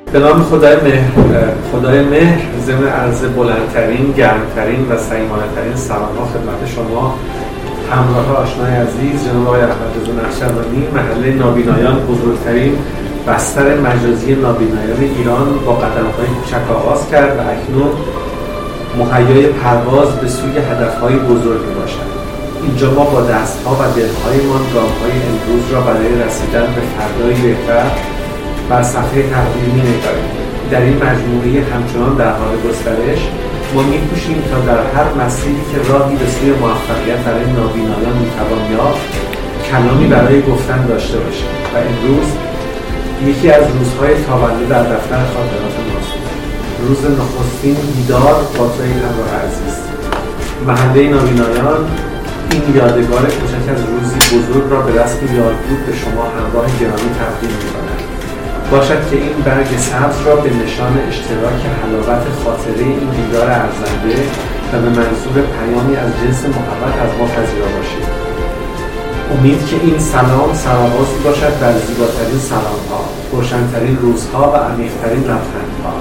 به نام خدای مهر ضمن عرض بلندترین، گرمترین و صمیمانه‌ترین سلام‌ها خدمت شما همراه آشنای عزیز جناب آقای احمدرضا نقشبانی. محله نابینایان بزرگترین بستر مجازی نابینایان ایران با قدم‌های کوچک آغاز کرد و اکنون مهیای پرواز به سوی هدف‌های بزرگ باشد. اینجا ما با دست‌ها و دل‌هایمان گام‌های امروز را برای رسیدن به فردایی بهتر بر صفحه تقدیر می‌نگاریم. در این مجموعه همچنان در حال گسترش ما می‌کوشیم تا در هر مسیری که راهی به سوی موفقیت برای نابینایان می‌توان یافت کلامی برای گفتن داشته باشیم و امروز یکی از روزهای تولد در دفتر خاطرات ماست. روز نخستین دیدار با توی همراه عزیز. محله نابینایان این یادگار کوچک از روزی بزرگ را به رسم یادبود به شما همراه گرامی تقدیم می‌کند. باشد که این برگ سبز را به نشان اشتراک حلاوت خاطره این دیدار ارزنده و به منظور پیامی از جنس محبت از ما پذیرا باشید. امید که این سلام سرآغازی باشد بر زیباترین سلام‌ها، روشن‌ترین روزها و عمیق‌ترین لبخندها.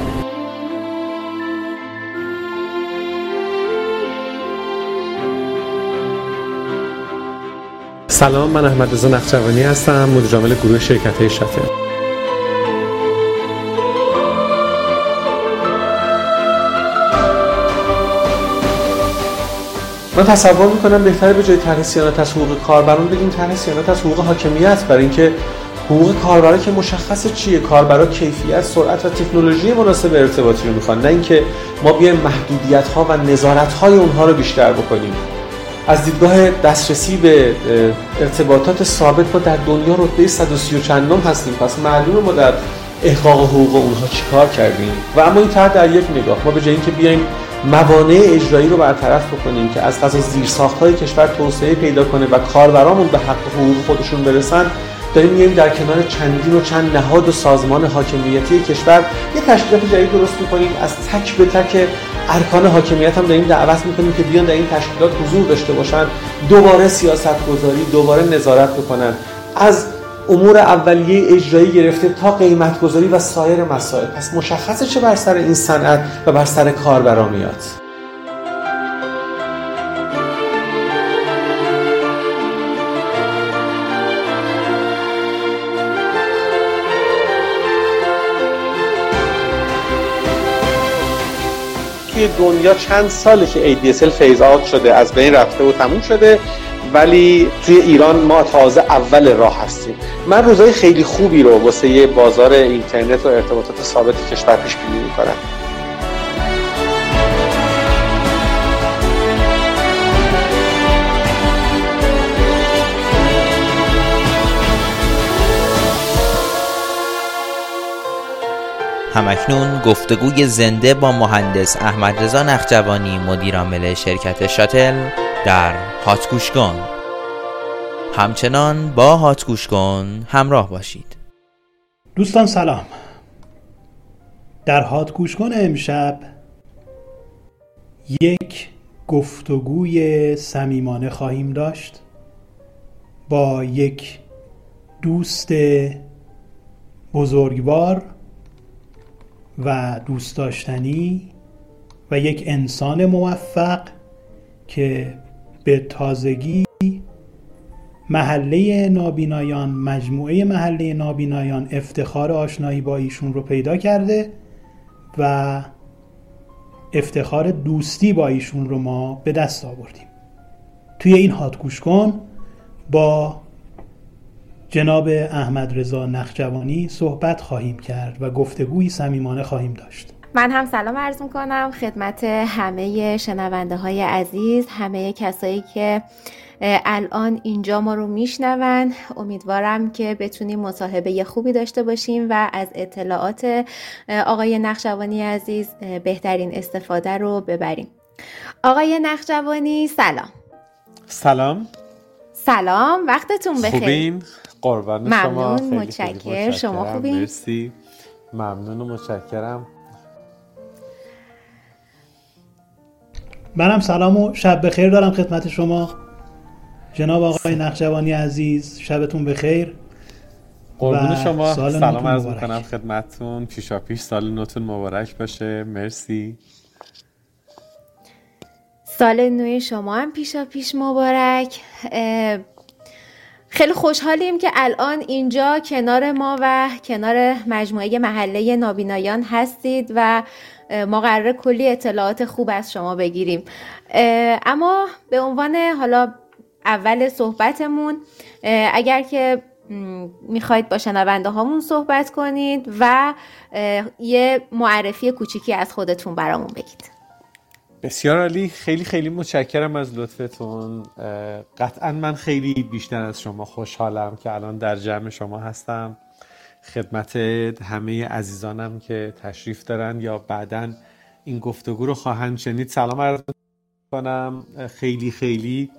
سلام، من احمدرضا نقشبانی هستم، مدیر عامل گروه شرکت‌های شاتل. من تصور میکنم بهتره به جای طرح صیانت از حقوق کاربران بگیم طرح صیانت از حقوق حاکمیت، برای اینکه حقوق کاربرا که مشخصه چیه، کاربرا کیفیت، سرعت و تکنولوژی مناسب ارتباطی رو میخوان، نه اینکه ما بیایم محدودیت‌ها و نظارت‌های اونها رو بیشتر بکنیم. از دیدگاه دسترسی به ارتباطات ثابت ما در دنیا رتبه 130 و چندم هستیم، پس معلومه ما در احقاق حقوق اونها چیکار کردیم. و اما این طرح در یک نگاه ما به جای اینکه بیایم موانع اجرایی رو برطرف بکنیم که از قضا زیرساخت‌های کشور توسعه پیدا کنه و کاربرامون به حق حقوق خودشون برسن، داریم میایم در کنار چندین و چند نهاد و سازمان حاکمیتی کشور یه تشکیلات جدید درست می‌کنیم. از تک به تک ارکان حاکمیت هم داریم دعوت می‌کنیم که بیان در این تشکیلات حضور داشته باشن، دوباره سیاست‌گذاری، دوباره نظارت بکنن، از امور اولیه اجرایی گرفته تا قیمت‌گذاری و سایر مسائل. پس مشخصه چه بر سر این صنعت و بر سر کاربرا میاد. توی دنیا چند ساله که ADSL فیز آوت شده، از بین رفته و تموم شده، ولی توی ایران ما تازه اول راه هستیم. من روزای خیلی خوبی رو واسه یه بازار اینترنت و ارتباطات ثابت کشور پیش بینی می‌کنم. همکنون گفتگوی زنده با مهندس احمدرضا نقشبانی، مدیر عامل شرکت شاتل در هات گوش کن. همچنان با هات گوش کن همراه باشید. دوستان سلام. در هات گوش کن امشب یک گفتگوی صمیمانه خواهیم داشت با یک دوست بزرگوار و دوست داشتنی و یک انسان موفق که به تازگی محله نابینایان، مجموعه محله نابینایان افتخار آشنایی با ایشون رو پیدا کرده و افتخار دوستی با ایشون رو ما به دست آوردیم. توی این هات گوش کن با جناب احمدرضا نقشبانی صحبت خواهیم کرد و گفتگوی صمیمانه خواهیم داشت. من هم سلام عرض می‌کنم خدمت همه شنونده های عزیز، همه کسایی که الان اینجا ما رو میشنون. امیدوارم که بتونیم مصاحبه خوبی داشته باشیم و از اطلاعات آقای نقشبانی عزیز بهترین استفاده رو ببریم. آقای نقشبانی سلام. سلام، وقتتون بخیر. خوبین؟ قربان شما. ممنون، متشکرم. شما خوبین؟ مرسی. ممنون و متشکرم. منم سلام و شب بخیر دارم خدمت شما جناب آقای نقشبانی عزیز. شبتون بخیر قربون شما. سلام عرض مبارک. میکنم خدمتتون. پیشاپیش سال نوتون مبارک باشه. مرسی. سال نو شما هم پیشاپیش مبارک. خیلی خوشحالیم که الان اینجا کنار ما و کنار مجموعه محله نابینایان هستید و ما قراره کلی اطلاعات خوب از شما بگیریم. اما به عنوان حالا اول صحبتمون اگر که میخواید با شنونده هامون صحبت کنید و یه معرفی کوچیکی از خودتون برامون بگید. بسیار عالی. خیلی خیلی متشکرم از لطفتون. قطعا من خیلی بیشتر از شما خوشحالم که الان در جمع شما هستم، خدمت همه عزیزانم که تشریف دارن یا بعداً این گفتگو رو خواهند شنید سلام عرض کنم. خیلی خیلی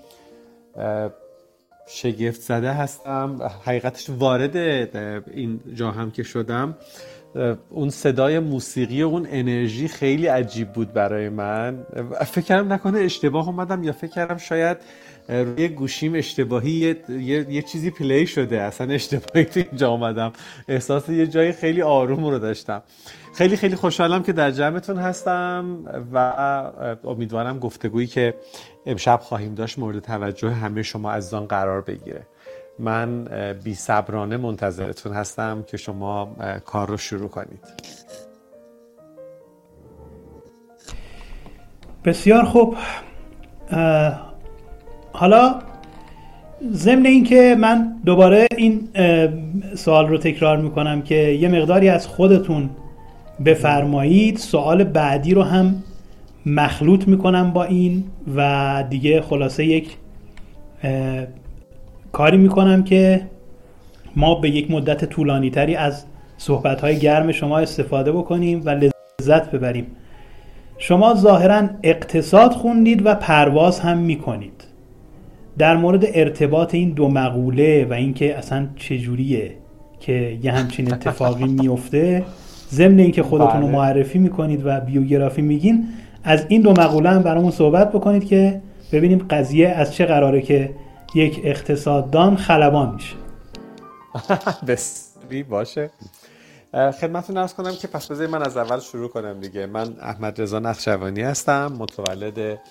شگفت زده هستم. حقیقتش وارد این جا هم که شدم، اون صدای موسیقی و اون انرژی خیلی عجیب بود برای من. فکر کردم نکنه اشتباه اومدم یا فکر کردم شاید روی گوشیم اشتباهی یه چیزی پلی شده، اصلا اشتباهی تو اینجا اومدم. احساس یه جای خیلی آروم رو داشتم. خیلی خیلی خوشحالم که در جمعتون هستم و امیدوارم گفتگویی که امشب خواهیم داشت مورد توجه همه شما عزیزان قرار بگیره. من بی صبرانه منتظرتون هستم که شما کار رو شروع کنید. بسیار خوب. حالا ضمن این که من دوباره این سوال رو تکرار میکنم که یه مقداری از خودتون بفرمایید، سوال بعدی رو هم مخلوط میکنم با این و دیگه خلاصه یک کاری میکنم که ما به یک مدت طولانی تری از صحبت‌های گرم شما استفاده بکنیم و لذت ببریم. شما ظاهراً اقتصاد خوندید و پرواز هم میکنید. در مورد ارتباط این دو مقوله و اینکه اصلا چجوریه که یه همچین اتفاقی میفته، ضمن اینکه خودتون رو معرفی میکنید و بیوگرافی میگین، از این دو مقوله هم برامون صحبت بکنید که ببینیم قضیه از چه قراره که یک اقتصاددان خلبان میشه. بسیاری باشه. خدمتتون عرض کنم که پس بذارید من از اول شروع کنم دیگه. من احمد رضا نخجوانی هستم، متولد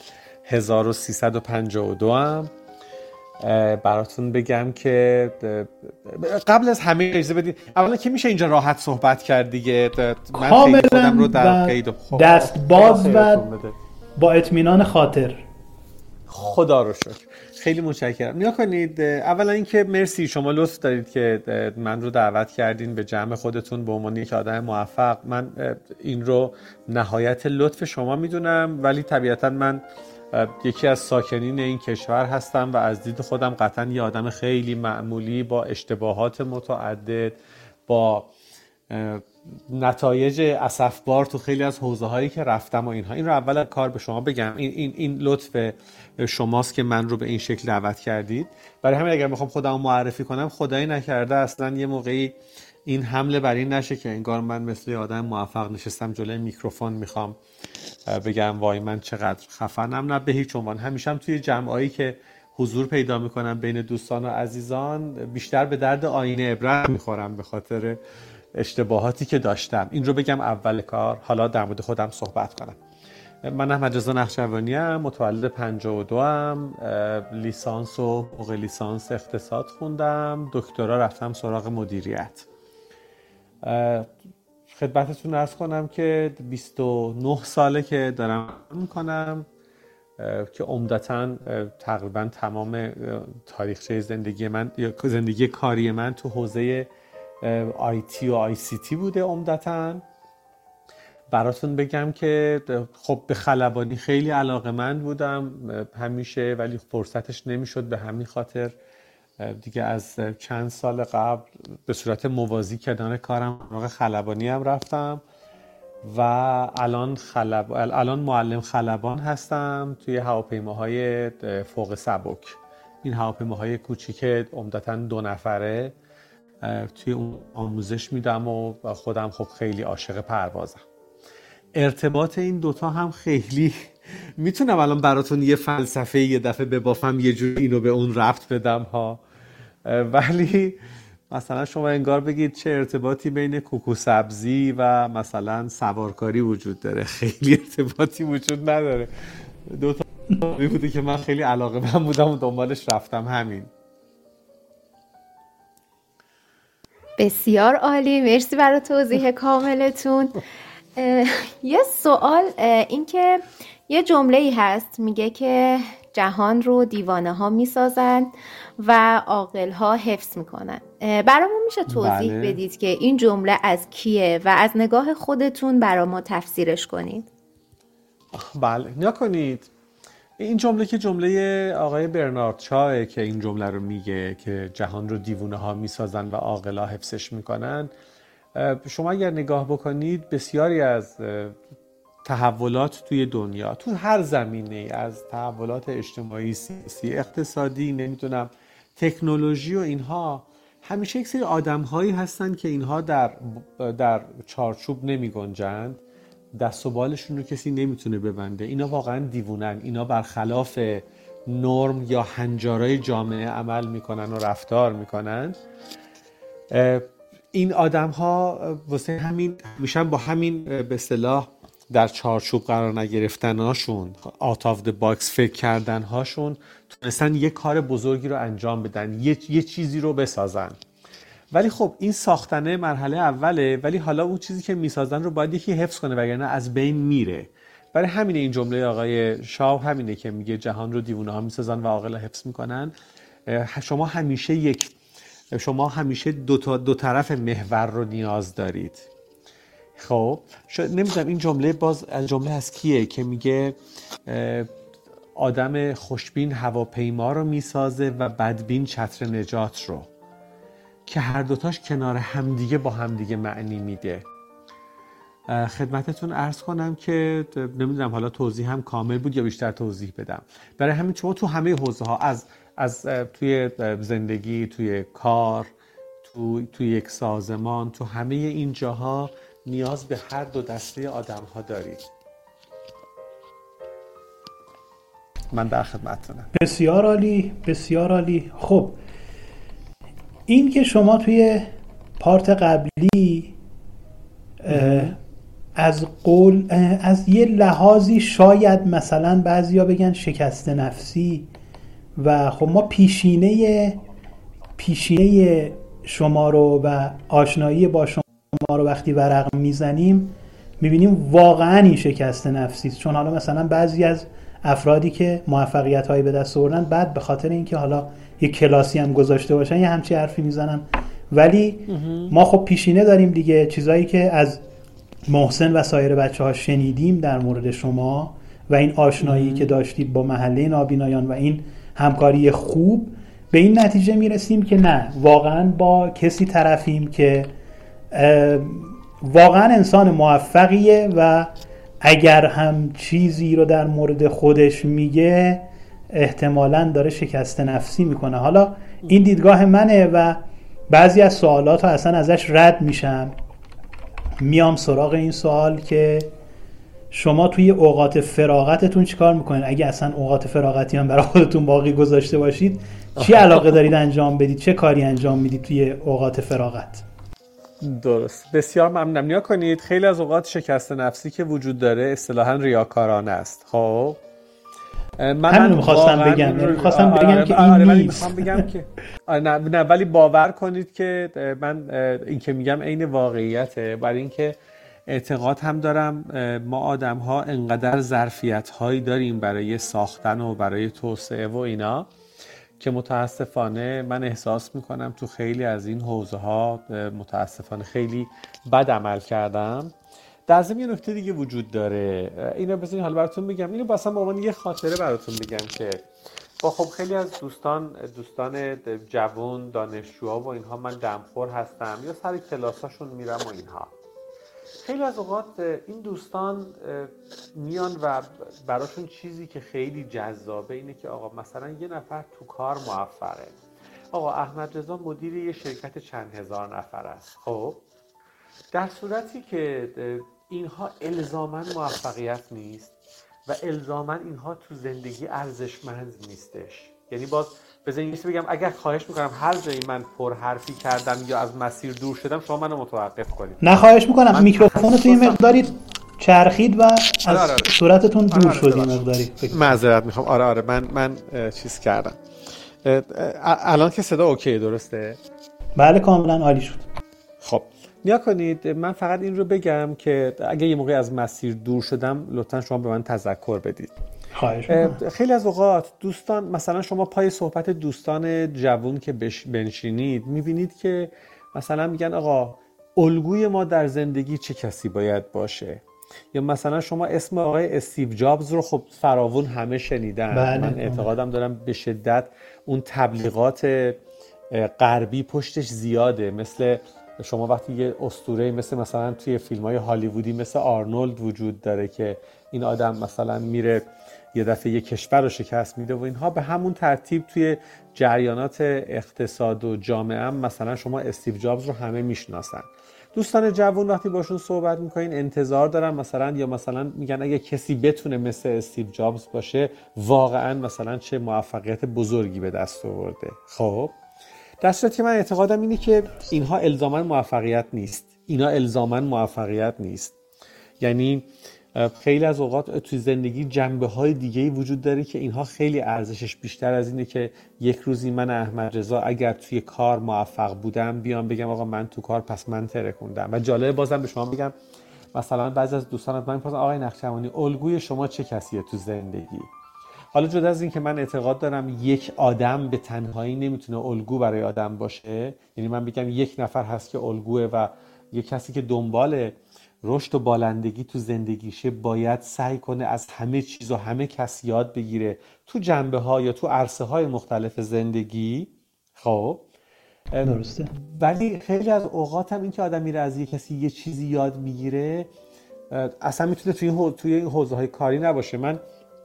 1352 ام. براتون بگم که قبل از همه اجازه بدید اولا که میشه اینجا راحت صحبت کرد دیگه. من خیلی خودم رو در قید دست باز و با اطمینان خاطر. خدا رو شکر. خیلی متشکرم. نیا کنید، اولا اینکه مرسی شما لطف دارید که من رو دعوت کردین به جمع خودتون به عنوان یک آدم موفق. من این رو نهایت لطف شما میدونم، ولی طبیعتا من یکی از ساکنین این کشور هستم و از دید خودم قطعا یه آدم خیلی معمولی با اشتباهات متعدد، با نتایج اسفبار تو خیلی از حوزه‌هایی که رفتم و اینها. این رو اول کار به شما بگم، این لطف شماست که من رو به این شکل دعوت کردید. برای همین اگر میخوام خودم رو معرفی کنم، خدایی نکرده اصلا یه موقعی این حمله بر این نشه که انگار من مثل آدم موفق نشستم جلوی میکروفون میخوام بگم وای من چقدر خفنم. نه، به هیچ عنوان. همیشه هم توی جمعایی که حضور پیدا میکنم بین دوستان و عزیزان، بیشتر به درد آینه عبرت میخورم به خاطر اشتباهاتی که داشتم. این رو بگم اول کار، حالا در مورد خودم صحبت کنم. من احمد رضا نخجوانی ام، متولد 52 ام. لیسانس و فوق لیسانس اقتصاد خوندم، دکترا رفتم سراغ مدیریت. خدمتتون عرض کنم که 29 ساله که دارم میکنم که عمدتاً تقریبا تمام تاریخچه زندگی من یا زندگی کاری من تو حوزه آیتی و آی سی تی بوده. عمدتاً براتون بگم که خب به خلبانی خیلی علاقه‌مند بودم همیشه، ولی فرصتش نمیشد. به همین خاطر دیگه از چند سال قبل به صورت موازی کنار کارم سراغ خلبانی هم رفتم و الان معلم خلبان هستم توی هواپیماهای فوق سبک. این هواپیماهای کوچیک عمدتاً 2 نفره توی اون آموزش میدم و خودم خب خیلی عاشق پروازم. ارتباط این دوتا هم خیلی میتونم الان براتون یه فلسفه یه دفعه ببافم، یه جور اینو به اون ربط بدم ها، ولی مثلا شما انگار بگید چه ارتباطی بین کوکو سبزی و مثلا سوارکاری وجود داره. خیلی ارتباطی وجود نداره. دو تا بوده که من خیلی علاقه‌مند بودم و دنبالش رفتم. همین. بسیار عالی، مرسی برای توضیح کاملتون. یه سوال، این که یه جمله‌ای هست میگه که جهان رو دیوانه ها میسازن و عاقل ها حفظ میکنن. برامون میشه توضیح بدید که این جمله از کیه و از نگاه خودتون برا ما تفسیرش کنید؟ بله، نیا کنید. این جمله که جمله آقای برنارد شاه که این جمله رو میگه که جهان رو دیوانه ها میسازن و عاقل ها حفظش میکنن. شما اگر نگاه بکنید بسیاری از تحولات توی دنیا، تو هر زمینه، از تحولات اجتماعی، سیاسی، اقتصادی، نمیدونم تکنولوژی و اینها، همیشه یک سری آدم‌هایی هستن که اینها در چارچوب نمی‌گنجند، دست و بالشون رو کسی نمیتونه ببنده. اینا واقعا دیوونن، اینا برخلاف نرم یا هنجارهای جامعه عمل میکنن و رفتار میکنن. این آدم‌ها واسه همین میشن با همین به اصطلاح در چارچوب قرار نگرفتناشون، out of the box فکر کردنهاشون، تونستن یه کار بزرگی رو انجام بدن، یه چیزی رو بسازن. ولی خب این ساختنه مرحله اوله، ولی حالا اون چیزی که میسازن رو باید یکی حفظ کنه وگرنه از بین میره. برای همینه این جمله آقای شاه همینه که میگه جهان رو دیوونه ها میسازن و عاقل ها حفظ میکنن. شما همیشه دو طرف محور رو نیاز دارید. خب نمیدونم این جمله جمله از کیه که میگه آدم خوشبین هواپیما رو میسازه و بدبین چتر نجات رو، که هر دوتاش کنار همدیگه با همدیگه معنی میده. خدمتتون عرض کنم که نمیدونم حالا توضیح هم کامل بود یا بیشتر توضیح بدم. برای همین شما تو همه حوزه ها از توی زندگی، توی کار، توی یک سازمان، تو همه این جاها نیاز به هر دو دسته آدم ها دارید. من در خدمتتونم. بسیار عالی، بسیار عالی. خب این که شما توی پارت قبلی از یه لحاظی شاید مثلا بعضیا بگن شکست نفسی، و خب ما پیشینه شما رو و آشنایی با شما رو وقتی ورق میزنیم میبینیم واقعا این شکست نفسی است. چون حالا مثلا بعضی از افرادی که موفقیت‌هایی به دست آوردن بعد به خاطر اینکه حالا یه کلاسی هم گذاشته باشن یه همچی حرفی میزنن، ولی ما خب پیشینه داریم دیگه، چیزایی که از محسن و سایر بچه‌ها شنیدیم در مورد شما و این آشنایی که داشتید با محله نابینایان و این همکاری خوب، به این نتیجه میرسیم که نه، واقعا با کسی طرفیم که واقعا انسان موفقیه و اگر هم چیزی رو در مورد خودش میگه احتمالاً داره شکست نفسی میکنه. حالا این دیدگاه منه و بعضی از سوالات ها اصلا ازش رد میشم. میام سراغ این سوال که شما توی اوقات فراغتتون چیکار میکنید؟ اگه اصلا اوقات فراغتی هم برای خودتون باقی گذاشته باشید، چی علاقه دارید انجام بدید؟ چه کاری انجام میدید توی اوقات فراغت؟ درست، بسیار ممنونم. نیا کنید خیلی از اوقات شکست نفسی که وجود داره اصطلاحاً ریاکارانه است. خب من می‌خواستم بگم که این نیست. بگم که نه ولی باور کنید که من این که میگم عین واقعیته، برای اینکه اعتقاد هم دارم ما آدم‌ها انقدر ظرفیت‌هایی داریم برای ساختن و برای توسعه و اینا که متاسفانه من احساس میکنم تو خیلی از این حوزه‌ها متاسفانه خیلی بد عمل کردم. در ضمن یه نکته دیگه وجود داره، اینو بذارین حالا براتون بگم، اینو مثلا به عنوان یه خاطره براتون بگم که با خب خیلی از دوستان جوان، دانشجوها و اینها من دمخور هستم یا سر کلاساشون میرم و اینها. خیلی از اوقات این دوستان میان و براشون چیزی که خیلی جذابه اینه که آقا مثلا یه نفر تو کار موفقه، آقا احمد رضا مدیر یه شرکت چند هزار نفر است. خب در صورتی که اینها الزاماً موفقیت نیست، و الزاما اینها تو زندگی ارزشمند نیستش. یعنی باز بذارید بگم اگر خواهش میکنم هر جایی من پرحرفی کردم یا از مسیر دور شدم شما منو متوقف کنید. نه خواهش میکنم، میکروفون تو یه مقداری چرخید و از صورتتون دور شد این مقداری. معذرت میخوام. آره من چیز کردم. الان که صدا اوکی درسته؟ بله کاملا عالی شد. خب نیا کنید، من فقط این رو بگم که اگه یه موقع از مسیر دور شدم لطفا شما به من تذکر بدید. خواهش میکنم. خیلی از اوقات دوستان، مثلا شما پای صحبت دوستان جوون که بنشینید میبینید که مثلا میگن آقا الگوی ما در زندگی چه کسی باید باشه، یا مثلا شما اسم آقای استیو جابز رو خب فراوون همه شنیدن. بله. من اعتقادم دارم به شدت اون تبلیغات غربی پشتش زیاده. مثل شما وقتی یه اسطوره مثلا توی فیلم‌های هالیوودی مثل آرنولد وجود داره که این آدم مثلا میره یه دفعه یه کشور رو شکست میده و اینها، به همون ترتیب توی جریانات اقتصاد و جامعه هم مثلا شما استیو جابز رو همه میشناسن. دوستان جوان وقتی باشون صحبت میکنین انتظار دارن مثلا، یا مثلا میگن اگه کسی بتونه مثل استیو جابز باشه واقعا مثلا چه موفقیت بزرگی به دست آورده. خب در صورتی که من اعتقادم اینه که اینها الزاما موفقیت نیست. یعنی خیلی از اوقات توی زندگی جنبه‌های دیگه‌ای وجود داره که اینها خیلی ارزشش بیشتر از اینه که یک روزی من احمد رضا اگر توی کار موفق بودم بیام بگم آقا من تو کار پس من ترکوندم. و جالبه بازم به شما بگم مثلا بعضی از دوستان من می‌پرسن آقای نقشبانی الگوی شما چه کسیه تو زندگی؟ حالا جدا از این که من اعتقاد دارم یک آدم به تنهایی نمیتونه الگو برای آدم باشه، یعنی من بگم یک نفر هست که الگوه و یک کسی که دنبال رشد و بالندگی تو زندگیشه باید سعی کنه از همه چیز و همه کس یاد بگیره تو جنبه ها یا تو عرصه های مختلف زندگی. خب درسته. ولی خیلی از اوقات هم این که آدم میره از یک کسی یه چیزی یاد میگیره اصلا میتونه توی این حوزه های کاری نباشه. من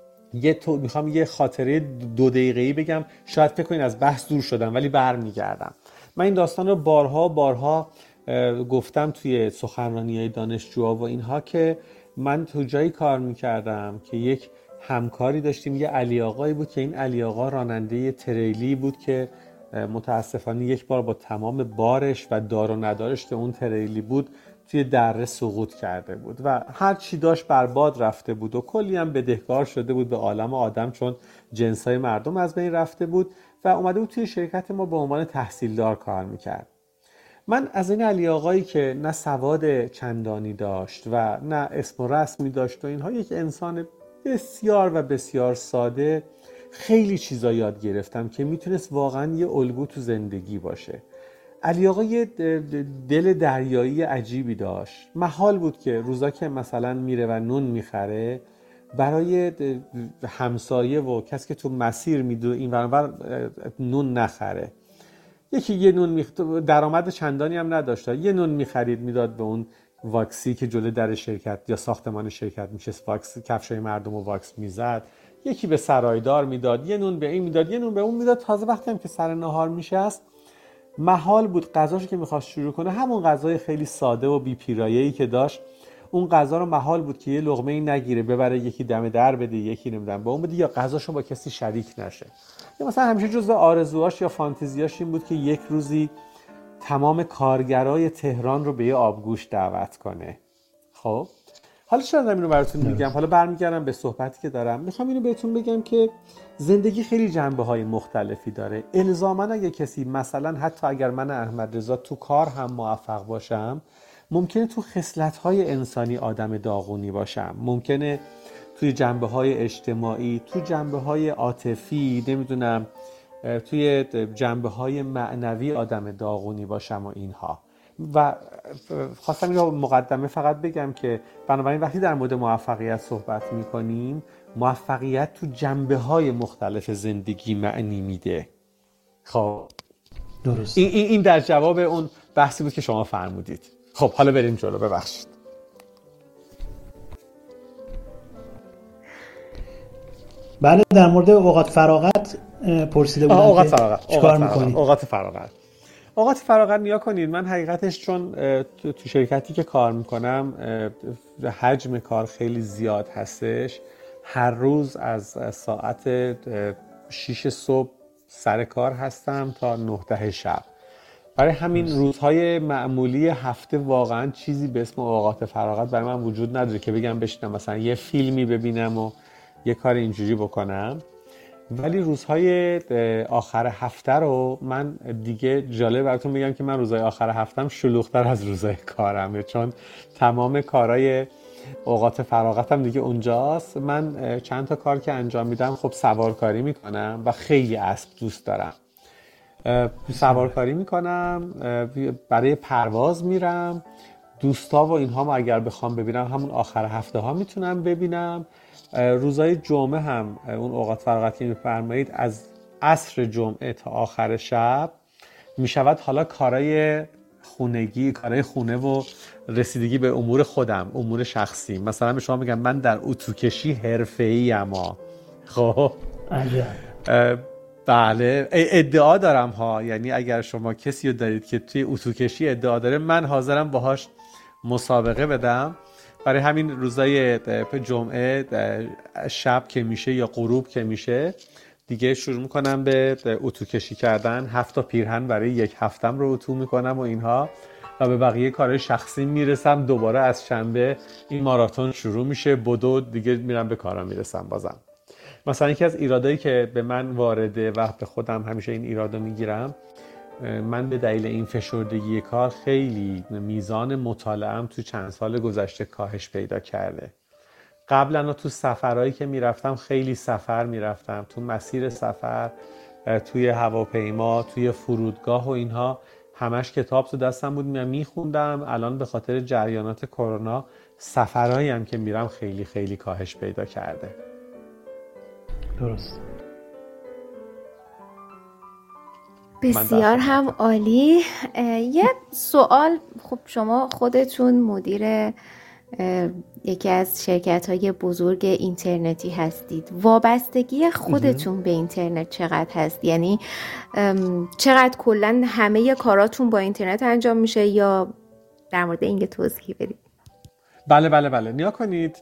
میخوام یه خاطره 2 دقیقه‌ای بگم، شاید فکر کنین از بحث دور شدم ولی برمیگردم. من این داستان رو بارها گفتم توی سخنرانی‌های دانشجوها و اینها که من تو جایی کار میکردم که یک همکاری داشتیم، یه علی آقایی بود که این علی آقا راننده تریلی بود که متاسفانه یک بار با تمام بارش و دار و ندارش که اون تریلی بود توی دره سقوط کرده بود و هر چی داشت برباد رفته بود و کلی هم بدهکار شده بود به عالم آدم چون جنسای مردم از بین رفته بود و اومده بود توی شرکت ما به عنوان تحصیلدار کار میکرد. من از این علی آقایی که نه سواد چندانی داشت و نه اسم و رسمی داشت و اینها، یک انسان بسیار و بسیار ساده، خیلی چیزا یاد گرفتم که میتونست واقعا یه الگو تو زندگی باشه. علی آقا یه دل دریایی عجیبی داشت. محال بود که روزا که مثلا میره و نون میخره برای همسایه و کسی که تو مسیر میدو این ورانور نون نخره. یکی یه نون درآمد چندانی هم نداشت، یه نون میخرید میداد به اون واکسی که جلوی در شرکت یا ساختمان شرکت میشست، واکس کفشای مردم و واکس میزد. یکی به سرایدار میداد، یه نون به این میداد، یه نون به اون میداد. تازه وقتی هم که سر نهار میشست محال بود غذاشو که میخواست شروع کنه همون غذای خیلی ساده و بی پیرایه‌ای که داشت اون غذا رو محال بود که یه لقمه‌ای نگیره ببره یکی دم در بده، یکی نمیدونم به اون بده، یا غذاشو با کسی شریک نشه. یا مثلا همیشه جزو آرزوهاش یا فانتزیاش این بود که یک روزی تمام کارگرای تهران رو به یه آبگوش دعوت کنه. خب حالا چرا اینو براتون میگم؟ حالا برمیگردم به صحبتی که دارم. میخوام اینو بهتون بگم که زندگی خیلی جنبه‌های مختلفی داره. الزاماً اگه کسی مثلا حتی اگر من احمد رضا تو کار هم موفق باشم، ممکنه تو خصلت‌های انسانی آدم داغونی باشم، ممکنه توی جنبه‌های اجتماعی، تو جنبه‌های عاطفی، نمیدونم توی جنبه‌های معنوی آدم داغونی باشم و اینها. و خواستم این رو مقدمه فقط بگم که بنابراین وقتی در مورد موفقیت صحبت می‌کنیم، موفقیت تو جنبه‌های مختلف زندگی معنی میده. خب درست. این در جواب اون بحثی بود که شما فرمودید. خب حالا بریم جلو. ببخشید. بله در مورد اوقات فراغت پرسیده بودم. اوقات فراغت چیکار می‌کنید؟ اوقات فراغت نیا کنید. من حقیقتش چون تو شرکتی که کار میکنم حجم کار خیلی زیاد هستش هر روز از ساعت 6 صبح سر کار هستم تا 9 شب. برای همین روزهای معمولی هفته واقعا چیزی به اسم اوقات فراغت برای من وجود نداره که بگم بشینم مثلا یه فیلمی ببینم و یه کار اینجوری بکنم. ولی روزهای آخر هفته رو من دیگه جالب براتون بگم که من روزهای آخر هفتم شلوغ‌تر از روزهای کارمه، چون تمام کارهای اوقات فراغتم دیگه اونجاست. من چند تا کار که انجام میدم، خب سوارکاری میکنم و خیلی اسب دوست دارم. سوارکاری میکنم، برای پرواز میرم، دوستا و اینها ما اگر بخوام ببینم همون آخر هفته ها میتونم ببینم. روزهای جمعه هم اون اوقات فراغت که میفرمایید از عصر جمعه تا آخر شب میشود حالا کارهای خونگی، کارهای خونه و رسیدگی به امور خودم، امور شخصی. مثلا به شما میگم من در اتوکشی حرفه‌ای ام. خب بله ادعا دارم ها، یعنی اگر شما کسی رو دارید که توی اتوکشی ادعا داره، من حاضرم باهاش مسابقه بدم. برای همین روزای جمعه شب که میشه یا غروب که میشه دیگه شروع میکنم به اتوکشی کردن. 7 تا پیرهن برای یک هفتم رو اتو میکنم و اینها، و به بقیه کارهای شخصی میرسم. دوباره از شنبه این ماراتون شروع میشه، بدو دیگه میرم به کارم میرسم. بازم مثلا یکی از ایرادایی که به من وارده و به خودم همیشه این ایرادو میگیرم، من به دلیل این فشردگی کار خیلی میزان مطالعه‌ام تو چند سال گذشته کاهش پیدا کرده. قبلا تو سفرهایی که میرفتم، خیلی سفر میرفتم، تو مسیر سفر، توی هواپیما، توی فرودگاه و اینها همش کتاب تو دستم بود میخوندم. الان به خاطر جریانات کرونا سفرهایی هم که میرم خیلی خیلی کاهش پیدا کرده. درست. بسیار هم عالی. یه سوال، خب شما خودتون مدیر یکی از شرکت‌های بزرگ اینترنتی هستید، وابستگی خودتون به اینترنت چقدر هست؟ یعنی چقدر کلاً همه کاراتون با اینترنت انجام میشه، یا در مورد این توضیحی بدید؟ بله نیا کنید،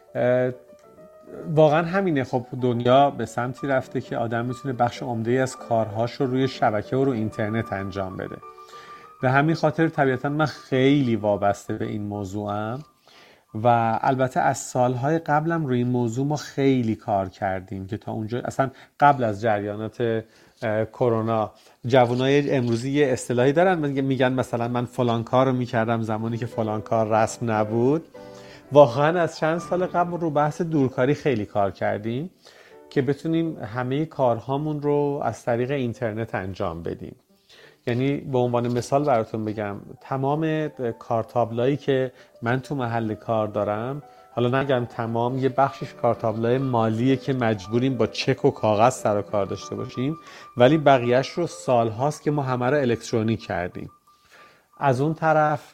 واقعا همینه. خب دنیا به سمتی رفته که آدم میتونه بخش عمده‌ای از کارهاش رو روی شبکه و رو اینترنت انجام بده. به همین خاطر طبیعتا من خیلی وابسته به این موضوعم و البته از سالهای قبلم روی این موضوع ما خیلی کار کردیم که تا اونجا اصلا قبل از جریانات کرونا جوانای امروزی یه اصطلاحی دارن میگن مثلا من فلان کار رو میکردم زمانی که فلان کار رسم نبود. واقعا از چند سال قبل رو بحث دورکاری خیلی کار کردیم که بتونیم همه کارهامون رو از طریق اینترنت انجام بدیم. یعنی به عنوان مثال براتون بگم، تمام کارتابلایی که من تو محل کار دارم، حالا نگم تمام، یه بخشش کارتابلای مالیه که مجبوریم با چک و کاغذ سر و کار داشته باشیم، ولی بقیهش رو سالهاست که ما همه رو الکترونیک کردیم. از اون طرف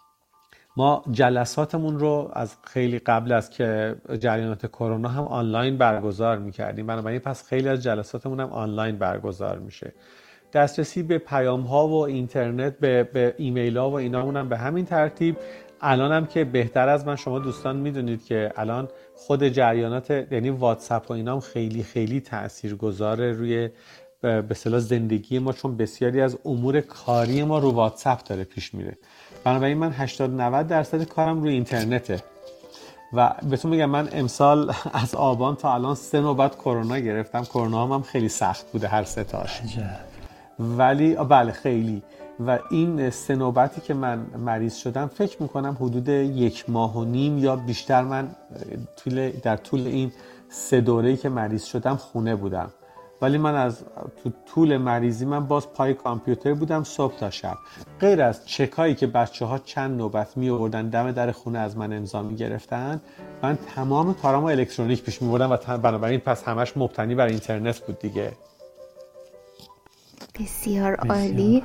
ما جلساتمون رو از خیلی قبل از که جریانات کرونا هم آنلاین برگزار می‌کردیم، بنابراین پس خیلی از جلساتمون هم آنلاین برگزار میشه. دسترسی به پیام‌ها و اینترنت، به ایمیل‌ها و اینامون هم به همین ترتیب. الان هم که بهتر از من شما دوستان میدونید که الان خود جریانات، یعنی واتساپ و اینام خیلی خیلی تاثیرگذاره روی به اصطلاح زندگی ما، چون بسیاری از امور کاری ما رو واتساپ داره پیش میره. بنابراین من 80-90% کارم روی اینترنته و بهتون میگم من امسال از آبان تا الان 3 نوبت کرونا گرفتم. کرونا هم خیلی سخت بوده هر 3 تاش، ولی بله خیلی. و این 3 نوبتی که من مریض شدم فکر میکنم حدود 1.5 ماه یا بیشتر من در طول این 3 دوره‌ای که مریض شدم خونه بودم. ولی من از طول مریضی من باز پای کامپیوتر بودم صبح تا شب. غیر از چکایی که بچه‌ها چند نوبت می آوردن دم در خونه از من امضا می گرفتن، من تمام کارامو الکترونیک پیش می بردم و بنابراین پس همش مبتنی بر اینترنت بود دیگه. بسیار عالی.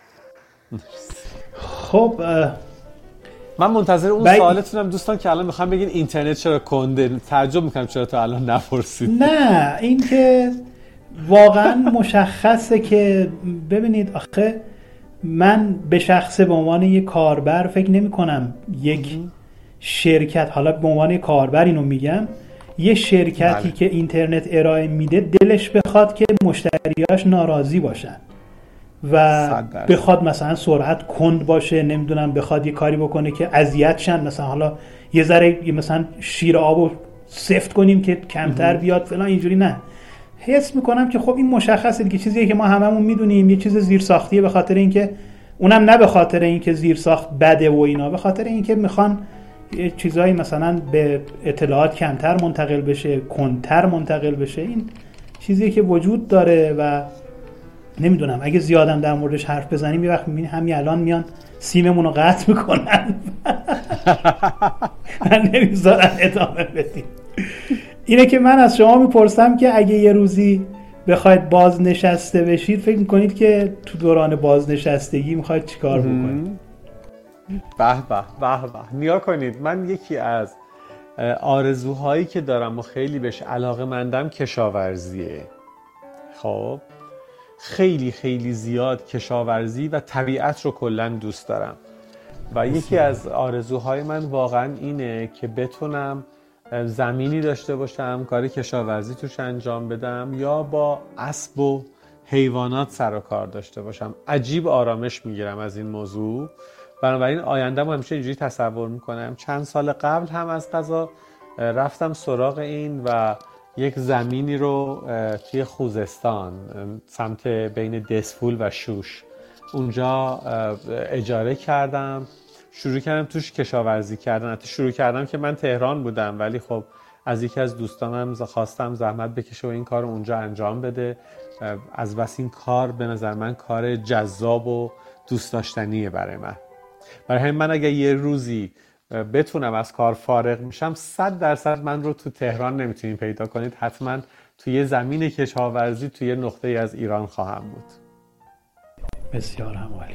خب من منتظر اون سوالتونم دوستان که الان میخوام بگین اینترنت چرا کنده. تعجب میکنم چرا تا الان نپرسید. نه این که واقعا مشخصه که ببینید، آخه من به شخصه به عنوان یک کاربر فکر نمی کنم یک شرکت، حالا به عنوان کاربر اینو میگم، یه شرکتی که اینترنت ارائه میده دلش بخواد که مشتریاش ناراضی باشن و بخواد مثلا سرعت کند باشه، نمیدونم بخواد یه کاری بکنه که اذیت شن، مثلا حالا یه ذره مثلا شیر آبو سفت کنیم که کمتر بیاد فلان، اینجوری نه. حس میکنم که خب این مشخصه دیگه، چیزیه که ما هممون میدونیم، یه چیز زیرساختیه، به خاطر اینکه اونم نه به خاطر اینکه زیرساخت بده و اینا، به خاطر اینکه میخوان یه چیزایی مثلا به اطلاعات کمتر منتقل بشه، کندتر منتقل بشه. این چیزیه که وجود داره و نمیدونم اگه زیادم در موردش حرف بزنیم یه وقت میبینی همین الان میان سیممون رو قطع میکنن نمیذارن ادامه بدیم. اینه که من از شما میپرسم که اگه یه روزی بخواید بازنشسته بشید، فکر میکنید که تو دوران بازنشستگی میخواید چیکار بکنید؟ به به به به. نیا کنید، من یکی از آرزوهایی که دارم و خیلی بهش علاقه‌مندم کشاورزیه. خب خیلی خیلی زیاد کشاورزی و طبیعت رو کلاً دوست دارم و یکی از آرزوهای من واقعاً اینه که بتونم زمینی داشته باشم، کاری کشاورزی توش انجام بدم یا با اسب و حیوانات سر و کار داشته باشم. عجیب آرامش میگیرم از این موضوع. بنابراین آینده‌ام همیشه اینجوری تصور میکنم. چند سال قبل هم از قضا رفتم سراغ این و یک زمینی رو توی خوزستان سمت بین دسفول و شوش اونجا اجاره کردم، شروع کردم توش کشاورزی کردن. حتی شروع کردم که من تهران بودم، ولی خب از یکی از دوستانم خواستم زحمت بکشه و این کار رو اونجا انجام بده. از بس این کار به نظر من کار جذاب و دوست داشتنیه برای من. برای همین من اگه یه روزی بتونم از کار فارغ میشم 100% من رو تو تهران نمیتونین پیدا کنید، حتما توی یه زمین کشاورزی توی یه نقطه‌ای از ایران خواهم بود. بسیار هم عالی.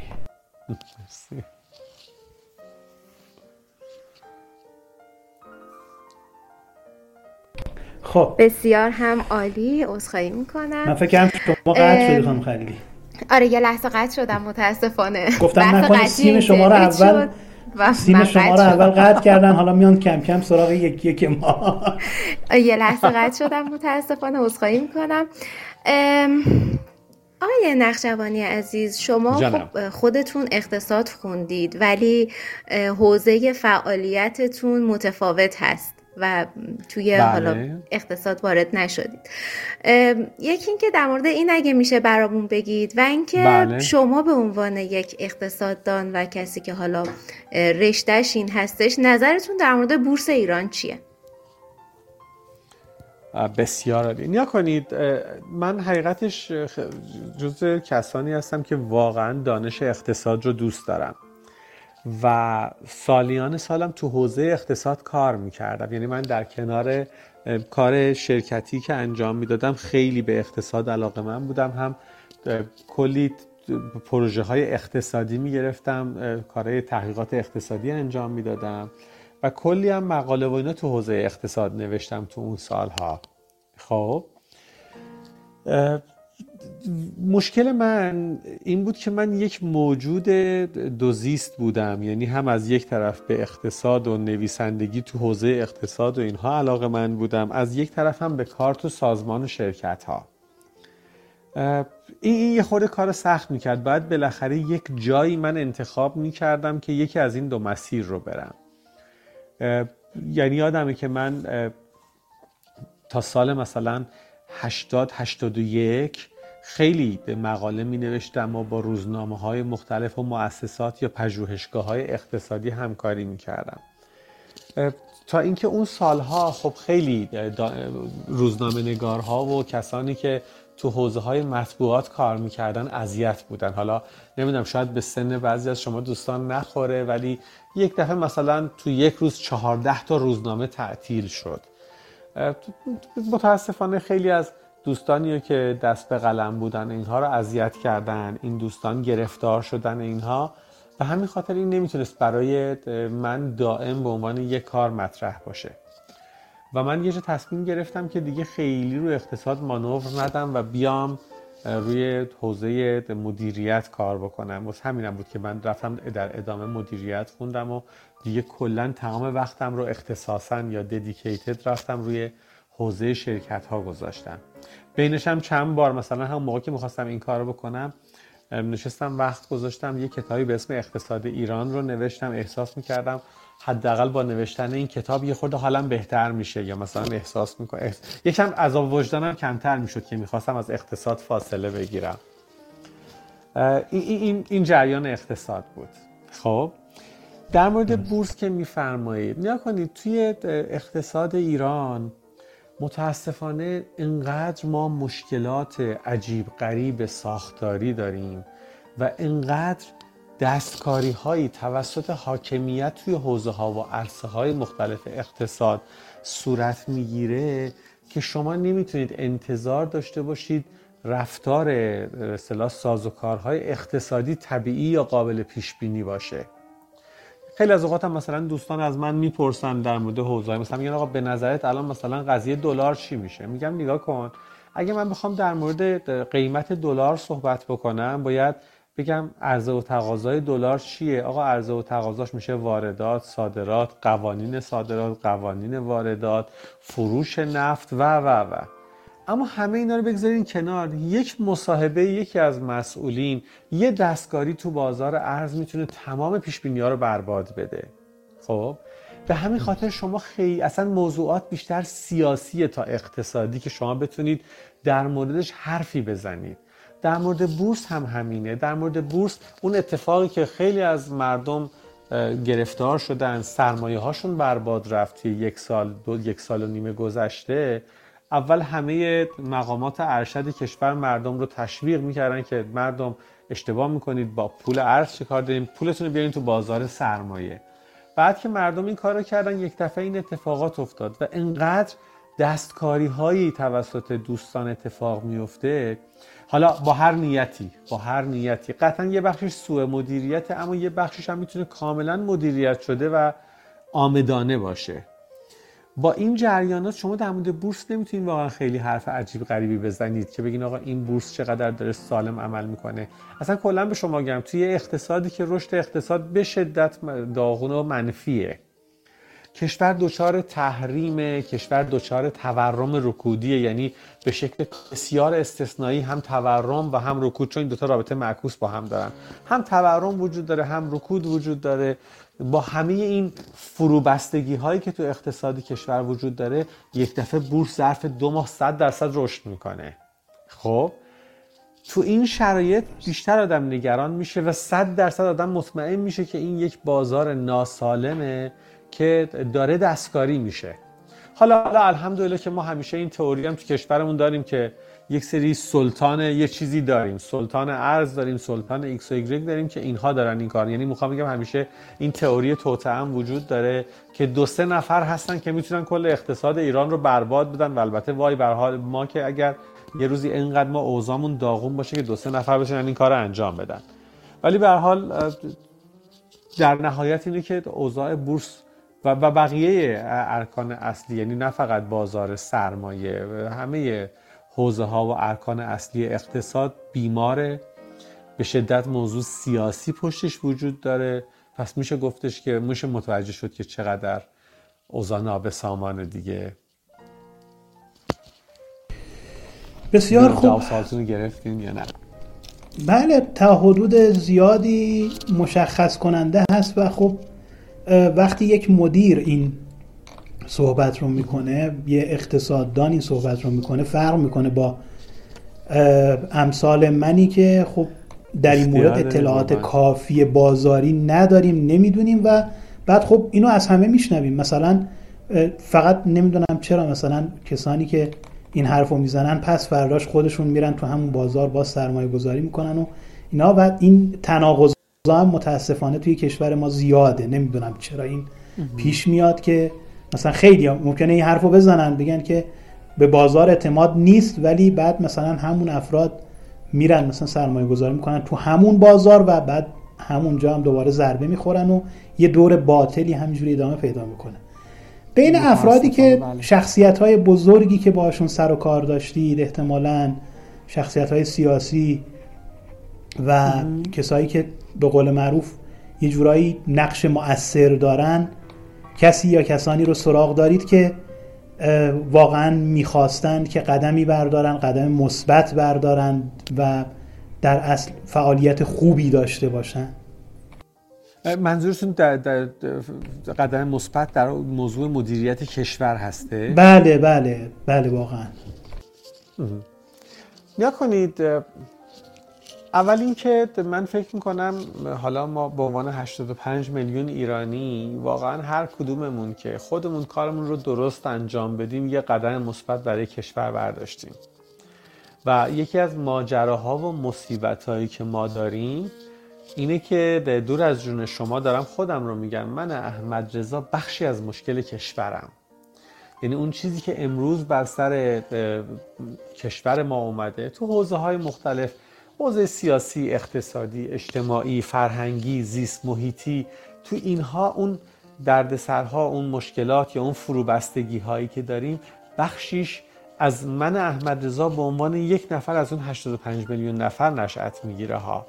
خب بسیار هم عالی. عذرخواهی میکنم، من فکر کنم شما قطع شدی خانم خلیلی. آره یه لحظه قطع شدم متاسفانه. گفتم نکنه سیم شما رو اول قطع کردن، حالا میان کم کم سراغ یکی که ما. یه لحظه قطع شدم متاسفانه، عذرخواهی میکنم. آقای نخجوانی عزیز، شما خودتون اقتصاد خوندید ولی حوزه فعالیتتون متفاوت هست و توی حالا اقتصاد وارد نشدید. یکی این که در مورد این اگه میشه برامون بگید و اینکه شما به عنوان یک اقتصاددان و کسی که حالا رشته‌اش این هستش، نظرتون در مورد بورس ایران چیه؟ بسیار عالی. نیا کنید، من حقیقتش جزو کسانی هستم که واقعا دانش اقتصاد رو دوست دارم و سالیان سالم تو حوزه اقتصاد کار میکردم. یعنی من در کنار کار شرکتی که انجام میدادم خیلی به اقتصاد علاقه‌مند بودم، هم کلی پروژه های اقتصادی میگرفتم، کارهای تحقیقات اقتصادی انجام میدادم و کلی هم مقاله و اینا تو حوزه اقتصاد نوشتم تو اون سالها. خب مشکل من این بود که من یک موجود دوزیست بودم، یعنی هم از یک طرف به اقتصاد و نویسندگی تو حوزه اقتصاد و اینها علاقه من بودم، از یک طرف هم به کار تو سازمان و شرکت ها. این یه خورده کار سخت میکرد. باید بالاخره یک جایی من انتخاب میکردم که یکی از این دو مسیر رو برم. یعنی یادمه که من تا سال مثلا 80-81 خیلی به مقاله می نوشتم و با روزنامه های مختلف و مؤسسات یا پژوهشگاه های اقتصادی همکاری می کردم، تا اینکه اون سالها خب خیلی روزنامه نگارها و کسانی که تو حوزه های مطبوعات کار می کردن اذیت بودن. حالا نمیدونم شاید به سن بعضی از شما دوستان نخوره، ولی یک دفعه مثلا تو یک روز 14 تا روزنامه تعطیل شد. متاسفانه خیلی از دوستانی که دست به قلم بودن اینها رو اذیت کردن، این دوستان گرفتار شدن اینها، و همین خاطر این نمیتونست برای من دائم به عنوان یک کار مطرح باشه و من یه جا تصمیم گرفتم که دیگه خیلی روی اقتصاد مانور ندم و بیام روی حوزه مدیریت کار بکنم. واسه همینم بود که من رفتم در ادامه مدیریت خوندم و دیگه کلا تمام وقتم رو اختصاصا یا ددیکیتد رفتم روی حوزه شرکت ها گذاشتم. بینش هم چند بار مثلا هم موقع که میخواستم این کار رو بکنم نشستم وقت گذاشتم یه کتابی به اسم اقتصاد ایران رو نوشتم. احساس میکردم حداقل با نوشتن این کتاب یه خورده حالم بهتر میشه، یا مثلا احساس میکنم یکم عذاب وجدانم کمتر میشد که میخواستم از اقتصاد فاصله بگیرم. این جریان اقتصاد بود. خب در مورد بورس که میفرمایید، نیا کنید توی اقتصاد ایران متاسفانه اینقدر ما مشکلات عجیب غریب ساختاری داریم و اینقدر دستکاری هایی توسط حاکمیت توی حوزه ها و عرصه های مختلف اقتصاد صورت میگیره که شما نمیتونید انتظار داشته باشید رفتار اصطلاح سازوکارهای اقتصادی طبیعی یا قابل پیش بینی باشه. خیلی از اوقات هم مثلا دوستان از من میپرسن در مورد حوزه‌های، مثلا میگن آقا به نظرت الان مثلا قضیه دلار چی میشه؟ میگم نگاه کن، اگه من بخوام در مورد قیمت دلار صحبت بکنم باید بگم عرضه و تقاضای دلار چیه. آقا عرضه و تقاضاش میشه واردات، صادرات، قوانین صادرات، قوانین واردات، فروش نفت و اما همه اینا رو بگذارین کنار. یک مصاحبه یکی از مسئولین، یه دستکاری تو بازار ارز میتونه تمام پیشبینی‌ها رو برباد بده. خب به همین خاطر شما خیلی اصلا موضوعات بیشتر سیاسیه تا اقتصادی که شما بتونید در موردش حرفی بزنید. در مورد بورس هم همینه. در مورد بورس اون اتفاقی که خیلی از مردم گرفتار شدن، سرمایه هاشون برباد رفت توی یک سال و نیم گذشته، اول همه مقامات ارشد کشور مردم رو تشویق میکردن که مردم اشتباه میکنید، با پول ارز چه کار داریم، پولتون رو بیارین تو بازار سرمایه. بعد که مردم این کار رو کردن یک دفعه این اتفاقات افتاد و انقدر دستکاری هایی توسط دوستان اتفاق میفته، حالا با هر نیتی قطعا یه بخشش سوء مدیریت، اما یه بخشش هم میتونه کاملا مدیریت شده و عامدانه باشه. با این جریانات شما در مورد بورس نمیتونید واقعا خیلی حرف عجیب غریبی بزنید که بگین آقا این بورس چقدر داره سالم عمل میکنه. اصلا کلا به شما گم توی اقتصادی که رشد اقتصاد به شدت داغون و منفیه، کشور دچار تحریم، کشور دچار تورم رکودیه، یعنی به شکل بسیار استثنایی هم تورم و هم رکود، چون این دوتا رابطه معکوس با هم دارن، هم تورم وجود داره هم رکود وجود داره. با همه این فروبستگی هایی که تو اقتصادی کشور وجود داره، یک دفعه بورس ظرف 2 ماه 100% رشد میکنه. خب تو این شرایط بیشتر آدم نگران میشه و 100% آدم مطمئن میشه که این یک بازار ناسالمه که داره دستکاری میشه. حالا الحمدلله که ما همیشه این تئوری هم تو کشورمون داریم که یک سری سلطان یه چیزی داریم، سلطان ارز داریم، سلطان ایکس و ایگرگ داریم که اینها دارن این کار. یعنی میخوام بگم همیشه این تئوری توطئه هم وجود داره که 2-3 نفر هستن که میتونن کل اقتصاد ایران رو برباد بدن و البته وای بر حال ما که اگر یه روزی اینقدر ما اوضاعمون داغون باشه که 2-3 نفر بتونن این کارو انجام بدن. ولی به هر حال در نهایت اینه که اوضاع بورس و بقیه ارکان اصلی، یعنی نه فقط بازار سرمایه، همه حوزه ها و ارکان اصلی اقتصاد بیماره، به شدت موضوع سیاسی پشتش وجود داره. پس میشه گفتش که میشه متوجه شد که چقدر اوضاع نابسامانه دیگه. بسیار خوب. سالتون رو گرفتین یا نه؟ بله، تا حدود زیادی مشخص کننده هست و خب وقتی یک مدیر این صحبت رو میکنه، یه اقتصاددان این صحبت رو میکنه، فرق میکنه با امثال منی که خب در این مورد اطلاعات کافی بازاری نداریم، نمیدونیم و بعد خب اینو از همه میشنویم. مثلا فقط نمیدونم چرا مثلا کسانی که این حرفو میزنن پس فرداش خودشون میرن تو همون بازار با سرمایه گذاری میکنن و اینا، و این تناقض هم متاسفانه توی کشور ما زیاده. نمیدونم چرا این پیش میاد که مثلا خیلی ممکنه این حرفو بزنن بگن که به بازار اعتماد نیست، ولی بعد مثلا همون افراد میرن مثلا سرمایه گذاری میکنن تو همون بازار و بعد همونجا هم دوباره ضربه میخورن و یه دور باطلی همینجوری ادامه پیدا میکنه. بین افرادی که شخصیت‌های بزرگی که باشون سر و کار داشتید، احتمالاً شخصیت‌های سیاسی و کسایی که به قول معروف یه جورایی نقش مؤثر دارن، کسی یا کسانی رو سراغ دارید که واقعا میخواستند که قدمی بردارن، قدم مثبت بردارن و در اصل فعالیت خوبی داشته باشن. منظورتون در قدم مثبت در موضوع مدیریت کشور هسته؟ بله بله بله واقعا. نیا کنید، اول اینکه من فکر میکنم حالا ما به عنوان 85 میلیون ایرانی واقعا هر کدوممون که خودمون کارمون رو درست انجام بدیم یه قدم مثبت برای کشور برداشتیم. و یکی از ماجراها و مصیبتایی که ما داریم اینه که دور از جون شما دارم خودم رو میگم، من احمد رضا بخشی از مشکل کشورم. یعنی اون چیزی که امروز بر سر کشور ما اومده تو حوزه‌های مختلف، حوزه سیاسی، اقتصادی، اجتماعی، فرهنگی، زیست محیطی، تو اینها اون دردسرها، اون مشکلات یا اون فروبستگی هایی که داریم بخشیش از من احمد رضا به عنوان یک نفر از اون 85 میلیون نفر نشأت میگیره ها.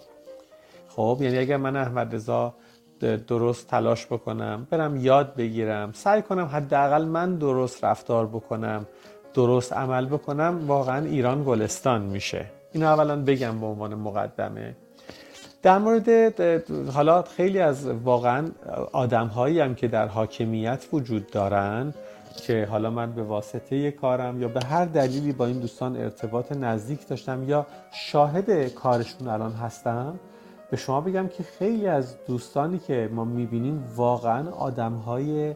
خب یعنی اگر من احمد رضا درست تلاش بکنم، برم یاد بگیرم، سعی کنم حداقل من درست رفتار بکنم، درست عمل بکنم، واقعا ایران گلستان میشه. اینو اولا بگم به عنوان مقدمه. در مورد حالا خیلی از واقعا آدم‌هایی هم که در حاکمیت وجود دارن که حالا من به واسطه کارم یا به هر دلیلی با این دوستان ارتباط نزدیک داشتم یا شاهد کارشون الان هستم، به شما بگم که خیلی از دوستانی که ما میبینیم واقعا آدم‌های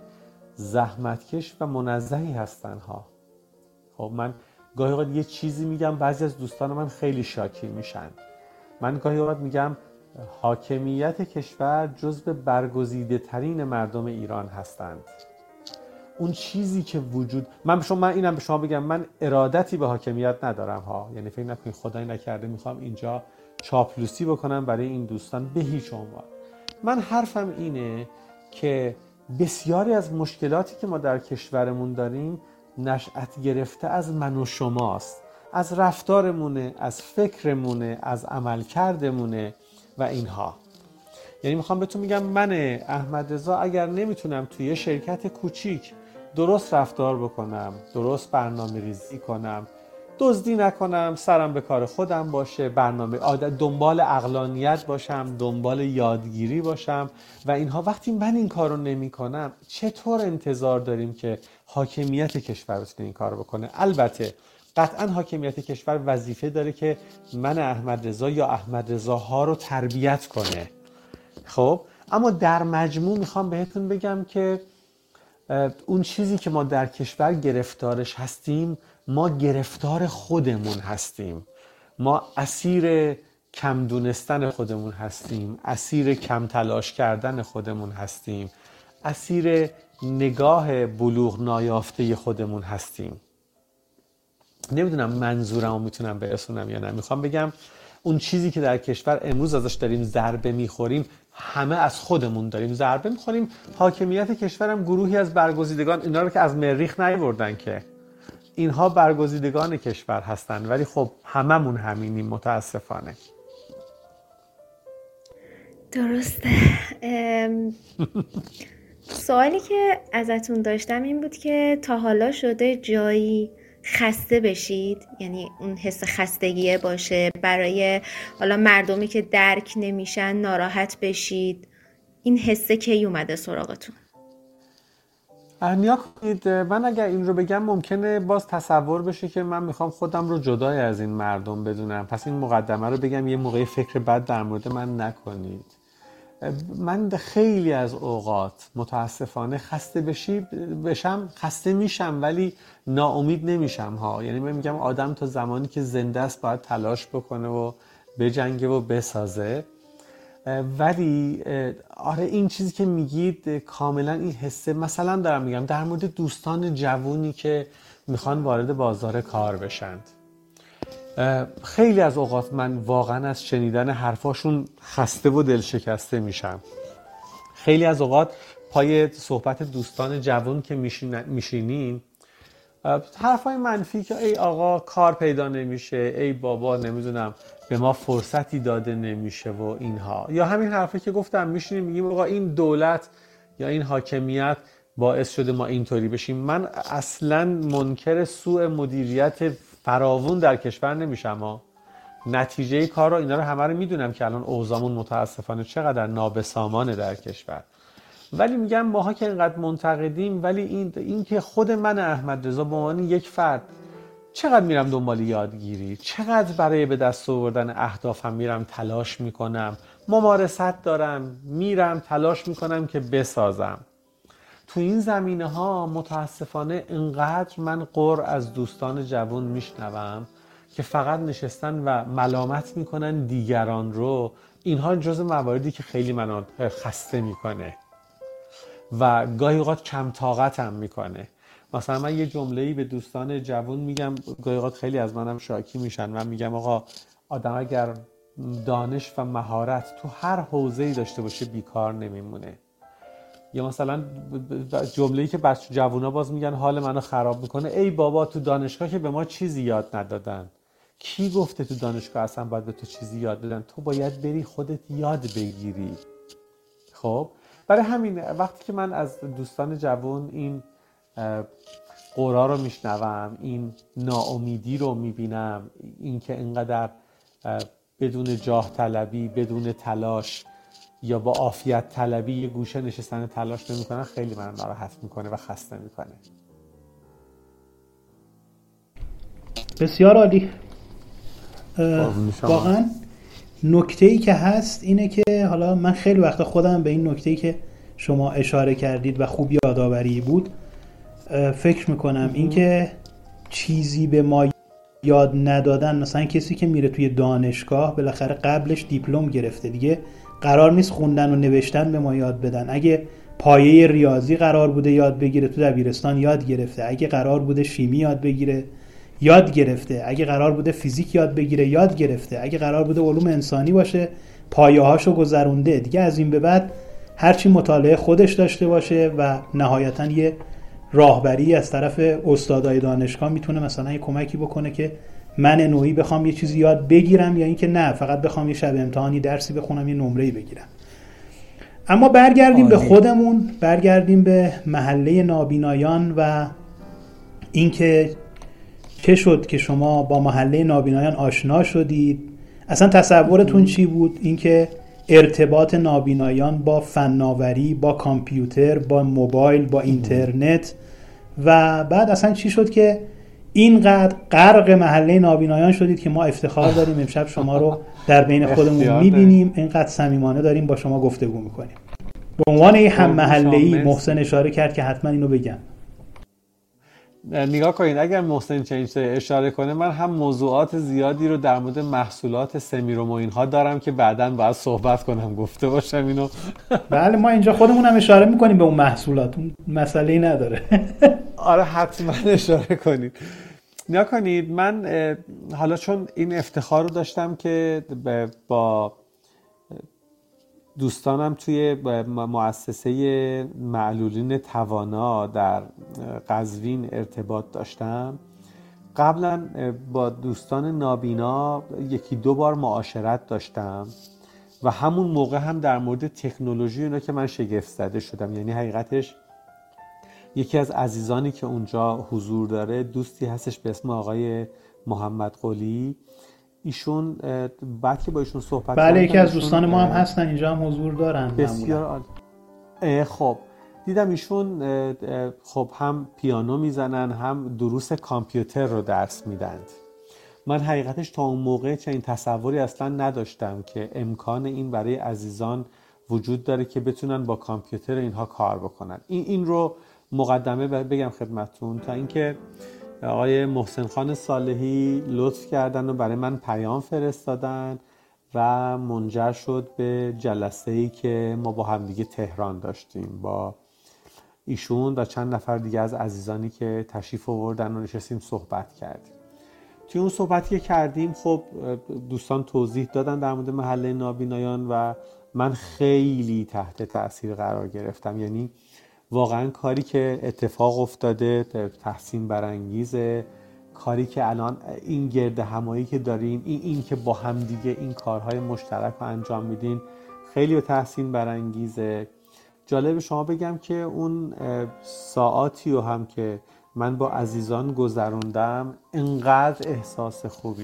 زحمتکش و منزهی هستن ها. خب من گاهی اوقات یه چیزی میگم، بعضی از دوستان من خیلی شاکی میشن. من گاهی اوقات میگم حاکمیت کشور جزو برگزیده ترین مردم ایران هستند. اون چیزی که وجود من اینم به شما بگم، من ارادتی به حاکمیت ندارم ها، یعنی فکر نکنید خدای نکرده میخوام اینجا چاپلوسی بکنم برای این دوستان، به هیچ عنوان. من حرفم اینه که بسیاری از مشکلاتی که ما در کشورمون داریم نشأت گرفته از من و شماست، از رفتارمونه، از فکرمونه، از عملکردمونه و اینها. یعنی میخوام بهتون میگم من احمد رضا اگر نمیتونم توی شرکت کوچیک درست رفتار بکنم، درست برنامه ریزی کنم، دزدی نکنم، سرم به کار خودم باشه، دنبال عقلانیت باشم، دنبال یادگیری باشم و اینها، وقتی من این کارو نمی کنم چطور انتظار داریم که حاکمیت کشور بتونه این کارو بکنه؟ البته قطعا حاکمیت کشور وظیفه داره که من احمد رضا یا احمد رضاها رو تربیت کنه. خب اما در مجموع میخوام بهتون بگم که اون چیزی که ما در کشور گرفتارش هستیم، ما گرفتار خودمون هستیم. ما اسیر کم دونستن خودمون هستیم، اسیر کم تلاش کردن خودمون هستیم، اسیر نگاه بلوغ نایافته خودمون هستیم. نمیدونم منظورمو میتونم برسونم یا نه. میخوام بگم اون چیزی که در کشور امروز ازش داریم ضربه میخوریم، همه از خودمون داریم ضربه میخوریم. حاکمیت کشورم گروهی از برگزیدگان، اینا رو که از مریخ نیاوردن که، اینها برگزیدگان کشور هستن، ولی خب هممون همینیم متاسفانه. درسته. سوالی که ازتون داشتم این بود که تا حالا شده جایی خسته بشید، یعنی اون حس خستگیه باشه برای حالا مردمی که درک نمیشن، ناراحت بشید، این حسه کی اومده سراغتون؟ نیا کنید، من اگر این رو بگم ممکنه باز تصور بشه که من میخوام خودم رو جدای از این مردم بدونم، پس این مقدمه رو بگم یه موقعی فکر بد در مورد من نکنید. من خیلی از اوقات متاسفانه خسته میشم ولی ناامید نمیشم ها. یعنی من میگم آدم تا زمانی که زنده است باید تلاش بکنه و بجنگه و بسازه. ولی آره این چیزی که میگید کاملا این حسه، مثلا دارم میگم در مورد دوستان جوونی که میخوان وارد بازار کار بشند، خیلی از اوقات من واقعا از شنیدن حرفاشون خسته و دل شکسته میشم. خیلی از اوقات پای صحبت دوستان جوان که میشینین حرفای منفی که ای آقا کار پیدا نمیشه، ای بابا نمیدونم به ما فرصتی داده نمیشه و اینها، یا همین حرفی که گفتم میشینیم میگیم آقا این دولت یا این حاکمیت باعث شده ما اینطوری بشیم. من اصلاً منکر سوء مدیریت فراوون در کشور نمیشم نتیجه کار رو اینا رو همه رو میدونم که الان اوضاعمون متاسفانه چقدر نابسامانه در کشور، ولی میگم ماها که اینقدر منتقدیم، ولی این که خود من احمد رضا به عنوان یک فرد چقدر میرم دنبال یادگیری، چقدر برای به دست آوردن اهدافم میرم تلاش میکنم، ممارست دارم، میرم تلاش میکنم که بسازم. تو این زمینه ها متاسفانه اینقدر من غر از دوستان جوان میشنوم که فقط نشستن و ملامت میکنن دیگران رو. اینها جز مواردی که خیلی منو خسته میکنه و گاهی اوقات کم طاقتم میکنه. مثلا من یه جمله‌ای به دوستان جوان میگم، گاهی اوقات خیلی از منم شاکی میشن. من میگم آقا آدم اگر دانش و مهارت تو هر حوزه‌ای داشته باشه بیکار نمیمونه. یا مثلا جمله‌ای که بچه جوونا باز میگن حال منو خراب میکنه، ای بابا تو دانشگاه که به ما چیزی یاد ندادن. کی گفته تو دانشگاه اصلا باید به تو چیزی یاد بدن؟ تو باید بری خودت یاد بگیری. خب برای همین وقتی که من از دوستان جوان این قرار رو میشنوم، این ناامیدی رو میبینم، این که اینقدر بدون جاه طلبی، بدون تلاش یا با عافیت طلبی یه گوشه نشستن تلاش نمیکنن، خیلی من ناراحت میکنه و خسته میکنه. بسیار عالی. واقعا نکته‌ای که هست اینه که حالا من خیلی وقتا خودم به این نکته‌ای که شما اشاره کردید و خوب یادآوری بود فکر میکنم، این که چیزی به ما یاد ندادن. مثلا کسی که میره توی دانشگاه بالاخره قبلش دیپلم گرفته، دیگه قرار نیست خوندن و نوشتن به ما یاد بدن. اگه پایه ریاضی قرار بوده یاد بگیره تو دبیرستان یاد گرفته، اگه قرار بوده شیمی یاد بگیره یاد گرفته، اگه قرار بوده فیزیک یاد بگیره یاد گرفته، اگه قرار بوده علوم انسانی باشه پایه‌هاشو گذرونده. دیگه از این به بعد هرچی مطالعه خودش داشته باشه و نهایتاً یه راهبری از طرف استادای دانشگاه میتونه مثلا یه کمکی بکنه که من نوعی بخوام یه چیزی یاد بگیرم، یا اینکه نه فقط بخوام یه شب امتحانی درسی بخونم یه نمره‌ای بگیرم. اما برگردیم به خودمون، برگردیم به محله نابینایان و اینکه چه شد که شما با محله نابینایان آشنا شدید. اصلا تصورتون چی بود؟ اینکه ارتباط نابینایان با فناوری، با کامپیوتر، با موبایل، با اینترنت، و بعد اصلا چی شد که اینقدر غرق محله نابینایان شدید که ما افتخار داریم امشب شما رو در بین خودمون میبینیم، اینقدر صمیمانه داریم با شما گفتگو میکنیم. به عنوان یه هم محله‌ای محسن اشاره کرد که حتما اینو بگم. نگاه کنید، اگر محسن چنج اشاره کنه، من هم موضوعات زیادی رو در مورد محصولات سمیروم و اینها دارم که بعداً باید صحبت کنم، گفته باشم اینو. بله ما اینجا خودمون هم اشاره میکنیم به اون محصولات، اون مسئله‌ای نداره. آره حتما اشاره کنید. نگاه کنید، من حالا چون این افتخار رو داشتم که با دوستانم توی مؤسسه معلولین توانا در قزوین ارتباط داشتم. قبلا با دوستان نابینا یکی دو بار معاشرت داشتم و همون موقع هم در مورد تکنولوژی اینا که من شگفت زده شدم. یعنی حقیقتش یکی از عزیزانی که اونجا حضور داره دوستی هستش به اسم آقای محمد قلی. ایشون بعد که با ایشون صحبت بله یکی از دوستان ما هم هستن اینجا هم حضور دارن. بسیار عالی. خب دیدم ایشون خب هم پیانو میزنن هم دروس کامپیوتر رو درس میدن. من حقیقتش تا اون موقع چنین تصوری اصلا نداشتم که امکان این برای عزیزان وجود داره که بتونن با کامپیوتر اینها کار بکنن. این رو مقدمه بگم خدمتتون تا اینکه آقای محسن خان صالحی لطف کردن و برای من پیام فرستادن و منجر شد به جلسه‌ای که ما با همدیگه تهران داشتیم با ایشون و چند نفر دیگه از عزیزانی که تشریف آوردن و نشستیم صحبت کردیم. توی اون صحبتی که کردیم خب دوستان توضیح دادن در مورد محله نابینایان و من خیلی تحت تأثیر قرار گرفتم. یعنی واقعا کاری که اتفاق افتاده تحسین برانگیزه، کاری که الان این گرد همایی که دارین، این که با هم دیگه این کارهای مشترک رو انجام میدین خیلی تحسین برانگیزه. جالب شما بگم که اون ساعاتی رو هم که من با عزیزان گذروندم انقدر احساس خوبی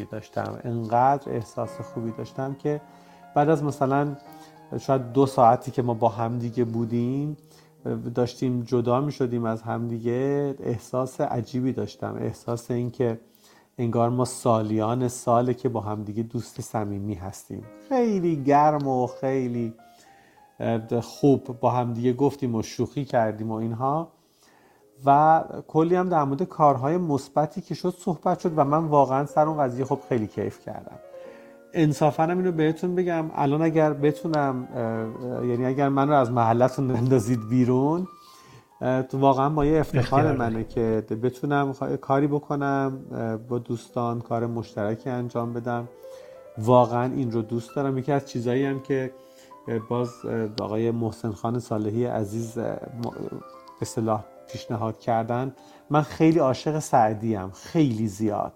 داشتم که بعد از مثلا شاید 2 ساعتی که ما با همدیگه بودیم داشتیم جدا می شدیم از همدیگه، احساس عجیبی داشتم، احساس این که انگار ما سالیان ساله که با همدیگه دوست صمیمی هستیم. خیلی گرم و خیلی خوب با همدیگه گفتیم و شوخی کردیم و اینها، و کلی هم در مورد کارهای مثبتی که شد صحبت شد و من واقعا سر اون قضیه خب خیلی کیف کردم. انصافاً هم اینو بهتون بگم الان اگر بتونم، یعنی اگر من رو از محلتون اندازید بیرون، تو واقعا مایه افتخار منه که بتونم کاری بکنم با دوستان، کار مشترکی انجام بدم. واقعا این رو دوست دارم. یکی از چیزایی هم که باز آقای محسن خان صالحی عزیز به اصطلاح پیشنهاد کردن، من خیلی عاشق سعدیم، خیلی زیاد،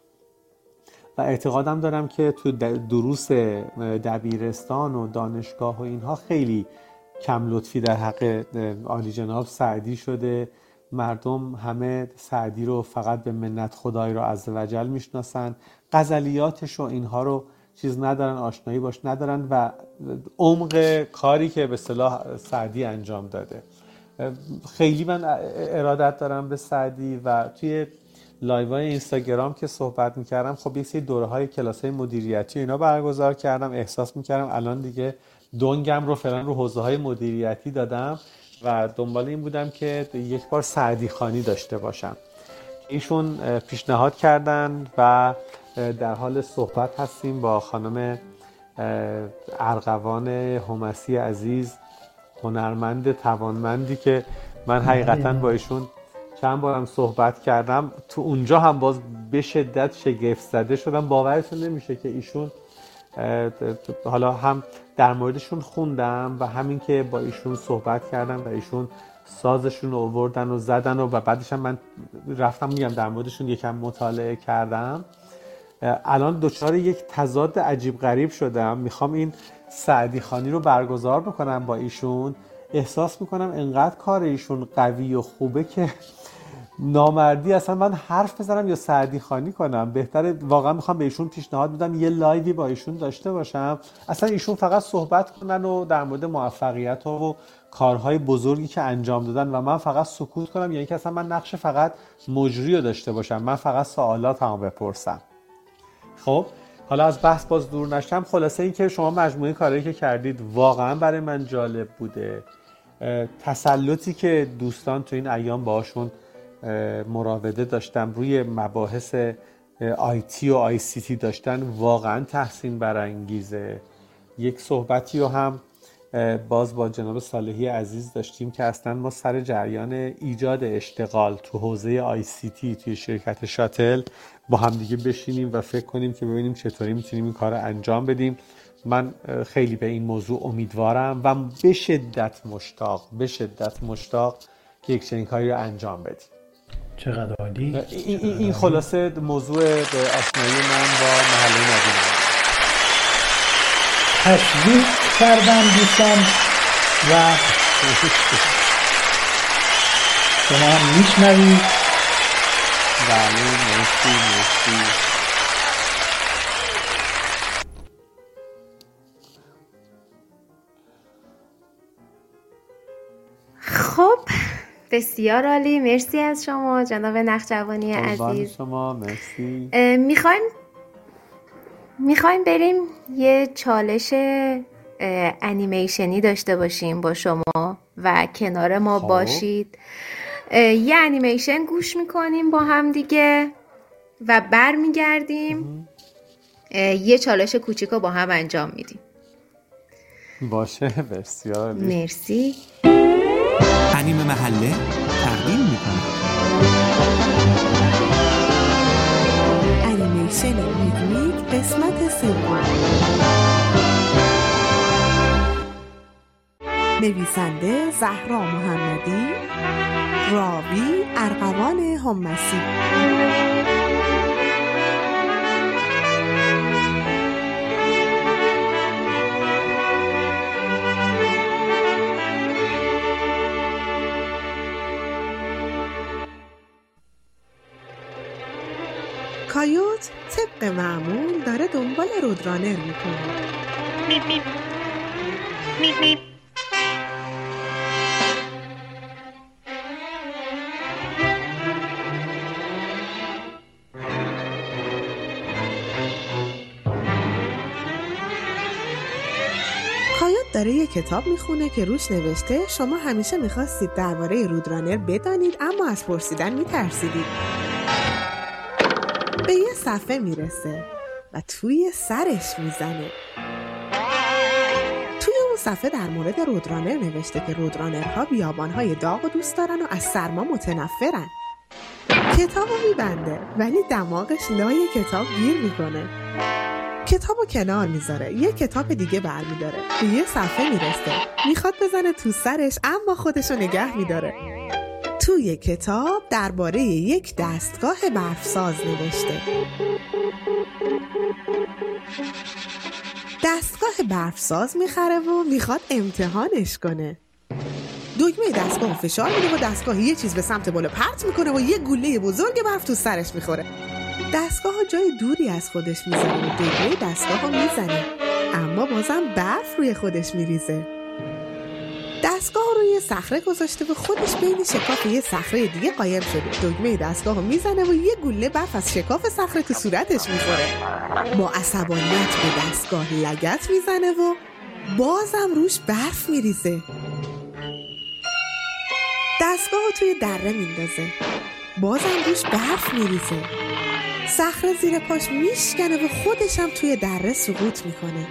و اعتقادم دارم که تو دروس دبیرستان و دانشگاه و اینها خیلی کم لطفی در حق عالی جناب سعدی شده. مردم همه سعدی رو فقط به منت خدای رو عزوجل میشناسن، غزلیاتش و اینها رو چیز ندارن، آشنایی باش ندارن و عمق کاری که به اصطلاح سعدی انجام داده. خیلی من ارادت دارم به سعدی و توی لایوهای اینستاگرام که صحبت میکردم خب یک سری دوره‌های کلاس‌های مدیریتی اینا برگزار کردم. احساس میکردم الان دیگه دنگم رو فعلا رو حوزه‌های مدیریتی دادم و دنبال این بودم که یک بار سعدی خوانی داشته باشم. ایشون پیشنهاد کردن و در حال صحبت هستیم با خانم ارغوان همسی عزیز، هنرمند توانمندی که من حقیقتاً با ایشون چند بارم صحبت کردم. تو اونجا هم باز به شدت شگفت زده شدم. باورتون نمیشه که ایشون، حالا هم در موردشون خوندم و همین که با ایشون صحبت کردم و ایشون سازشون رو آوردن و زدن و بعدش هم من رفتم میگم در موردشون یکم مطالعه کردم. الان دچار یک تضاد عجیب غریب شدم. میخوام این سعدی خوانی رو برگزار بکنم با ایشون. احساس میکنم انقدر کار ایشون قوی و خوبه که نامردی اصلا من حرف بزنم یا سعدی خوانی کنم. بهتره واقعا میخوام به ایشون پیشنهاد بدم یه لایوی با ایشون داشته باشم، اصلا ایشون فقط صحبت کنن و در مورد موفقیت ها و کارهای بزرگی که انجام دادن و من فقط سکوت کنم، یعنی که اصلا من نقش فقط مجری رو داشته باشم، من فقط سوالاتمو بپرسم. خب حالا از بحث باز دور نشم، خلاصه این که شما مجموعه کارهایی که کردید واقعا برای من جالب بوده. تسلطی که دوستان تو این ایام باشون مراوده داشتم روی مباحث آیتی و آی سی تی داشتن واقعا تحسین برانگیزه. یک صحبتی رو هم باز با جناب صالحی عزیز داشتیم که اصلا ما سر جریان ایجاد اشتغال تو حوزه آی سی تی توی شرکت شاتل با هم دیگه بشینیم و فکر کنیم که ببینیم چطوری میتونیم این کار رو انجام بدیم. من خیلی به این موضوع امیدوارم و به شدت مشتاق که یک چنین کاری رو انجام بدیم. چقدر عالی. این خلاصه موضوع آشنایی من با محله نابینا. تشویق کردم دوستان و شما هم میشنوید. بله مرسی. خب بسیار عالی، مرسی از شما جناب نخجوانی عزیز. شما مرسی. میخوایم بریم یه چالش انیمیشنی داشته باشیم با شما و کنار ما باشید. یه انیمیشن گوش میکنیم با هم دیگه و برمیگردیم یه چالش کوچیک رو با هم انجام میدیم. باشه بسیار مرسی. انیم محله تقدیم میکنه انیمیشن میدمیک قسمت 3. نویسنده زهرا محمدی، راوی ارغوان همسی. کایوت طبق معمول داره دنبال رودرانر میکنه. میپ میپ میپ میپ. کایوت داره یه کتاب میخونه که روش نوشته شما همیشه میخواستید درباره رودرانر بدانید اما از پرسیدن میترسیدید. به یه صفحه میرسه و توی سرش میزنه. توی اون صفحه در مورد رودرانر نوشته که رودرانرها بیابانهای داغ و دوست دارن و از سرما متنفرن. کتابو میبنده ولی دماغش لای کتاب گیر میکنه. کتابو کنار میذاره، یه کتاب دیگه برمیداره، به یه صفحه میرسه، میخواد بزنه تو سرش اما خودشو نگه میداره. توی کتاب درباره یک دستگاه برفساز نوشته. دستگاه برفساز میخره و میخواد امتحانش کنه. دکمه دستگاه فشار میده و دستگاه یه چیز به سمت بالا پرت میکنه و یه گوله بزرگ برف تو سرش میخوره. دستگاه ها جای دوری از خودش میزنه و دکمه دستگاه ها میزنه اما بازم برف روی خودش میریزه. دستگاه روی صخره گذاشته و خودش بین شکاف یه صخره دیگه قایم شده. دکمه دستگاه میزنه و یه گوله برف از شکاف صخره تو صورتش میخوره. با عصبانیت به دستگاه لگد میزنه و بازم روش برف میریزه. دستگاه توی دره میندازه، بازم روش برف میریزه. صخره زیر پاش میشکنه و خودش هم توی دره سقوط میکنه.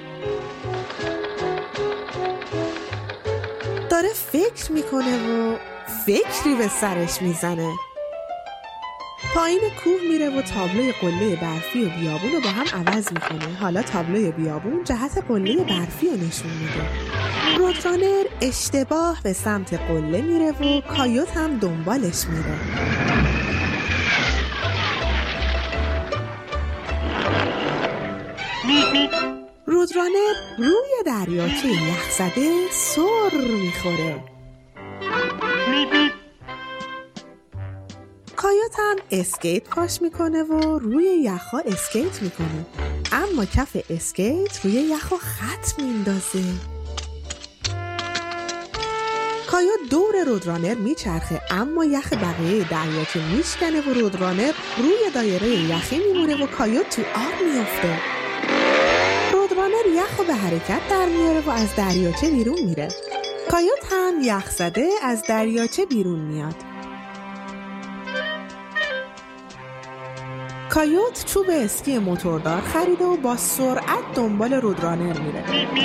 داره فکر میکنه و فکری به سرش میزنه. پایین کوه میره و تابلوی قله برفی و بیابون رو با هم عوض میکنه. حالا تابلوی بیابون جهت قله برفی رو نشون میده. رودرانر اشتباه به سمت قله میره و کایوت هم دنبالش میره. رودرانر روی دریاچه یخزده سر میخوره. کایوت هم اسکیت پاش میکنه و روی یخها اسکیت میکنه اما کف اسکیت روی یخها خط میندازه. کایوت دور رودرانر میچرخه اما یخ بقیه دریاچه میشکنه و رودرانر روی دایره یخی میمونه و کایوت تو آب میفته. رودرانر یخو به حرکت در میاره و از دریاچه بیرون میره. کایوت هم یخزده از دریاچه بیرون میاد. کایوت چوب اسکی موتوردار خریده و با سرعت دنبال رودرانر میره.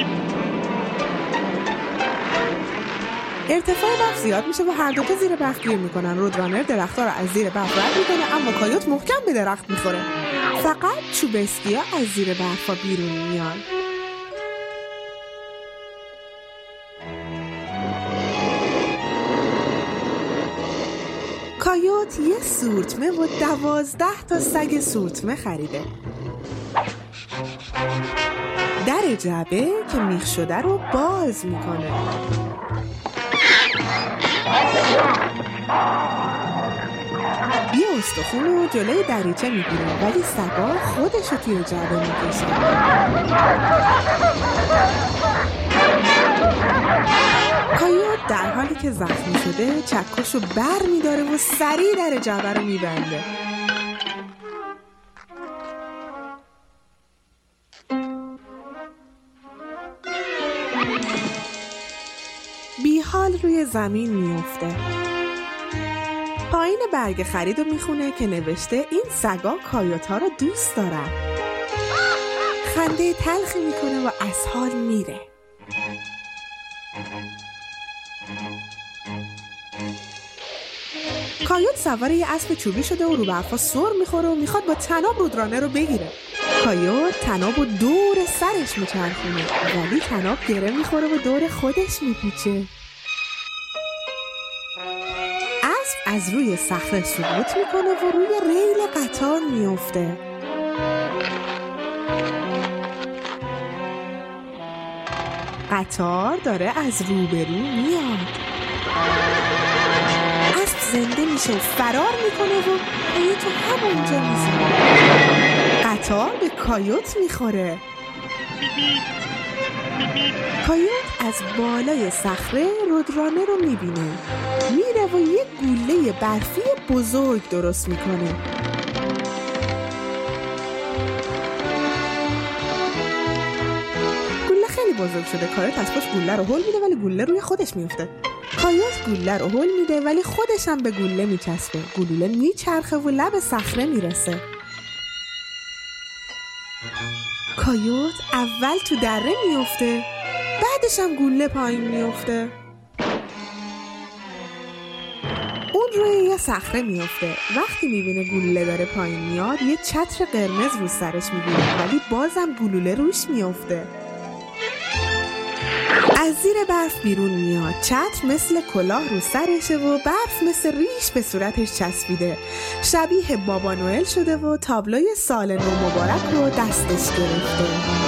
ارتفاع برف زیاد میشه و هر دوتا زیر برف گیر میکنن. رودرانر درخت‌ها رو از زیر برف رد میکنه اما کایوت محکم به درخت میخوره. فقط چوب اسکی‌ها از زیر برف‌ها بیرون میان. کایوت یه سورتمه و 12 تا سگ سورتمه خریده. در جعبه که میخ شده رو باز میکنه. یه استخون رو جلوی دریچه میگیره ولی سگا خودش رو توی جعبه میکشه. کایوت در حالی که زخمی شده چکش رو بر میداره و سریع در جعبه رو میبنده. بیحال روی زمین میفته. پایین برگ خرید رو میخونه که نوشته این سگا کایوتا رو دوست دارن. خنده تلخی میکنه و از حال میره. کایوت سوار یه اسب چوبی شده و رو برفا سر میخوره و میخواد با طناب رودرانر رو بگیره. کایوت طناب رو دور سرش میچرخونه ولی طناب گره میخوره و دور خودش میپیچه. اسب از روی صخره سقوط میکنه و روی ریل قطار میفته. قطار داره از روبرو میاد. اسب زنده میشه و فرار میکنه و کایوت همونجا میزنه. قطار به کایوت میخوره. کایوت از بالای صخره رودرانه رو میبینه، میره و یه گوله برفی بزرگ درست میکنه. گوله خیلی بزرگ شده. کایوت از پشت گوله رو هل میده ولی گوله روی خودش میفته. کایوت گوله رو هل میده ولی خودش هم به گوله میچسبه. گلوله میچرخه و لب صخره میرسه. کایوت اول تو دره میفته، بعدش هم گوله پایین میفته. اون روی یه صخره میفته. وقتی میبینه گلوله داره پایین میاد یه چتر قرمز رو سرش میبینه ولی بازم گلوله روش میفته. از زیر برف بیرون میاد. چتر مثل کلاه رو سرشه و برف مثل ریش به صورتش چسبیده. شبیه بابا نوئل شده و تابلوی سال نو مبارک رو دستش گرفته.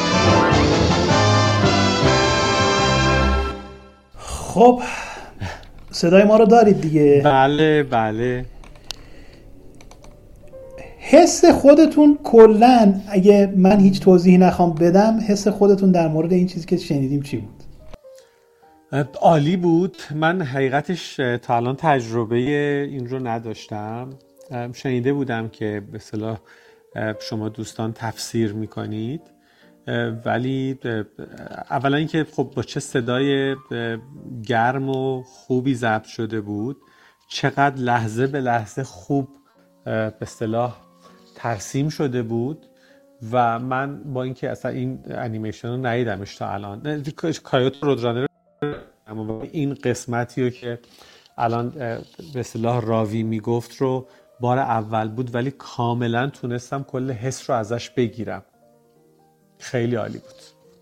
خب صدای ما رو دارید دیگه؟ بله بله. حس خودتون کلن، اگه من هیچ توضیحی نخوام بدم، حس خودتون در مورد این چیزی که شنیدیم چی بود؟ عالی بود. من حقیقتش تا الان تجربه این رو نداشتم. شنیده بودم که به اصطلاح شما دوستان تفسیر میکنید، ولی اولا اینکه خب با چه صدای گرم و خوبی ضبط شده بود، چقدر لحظه به لحظه خوب به اصطلاح ترسیم شده بود و من با اینکه اصلا این انیمیشن رو ندیدمش تا الان، کایوت رودرانر، اما این قسمتی رو که الان به اصطلاح راوی میگفت رو بار اول بود ولی کاملا تونستم کل حس رو ازش بگیرم. خیلی عالی بود.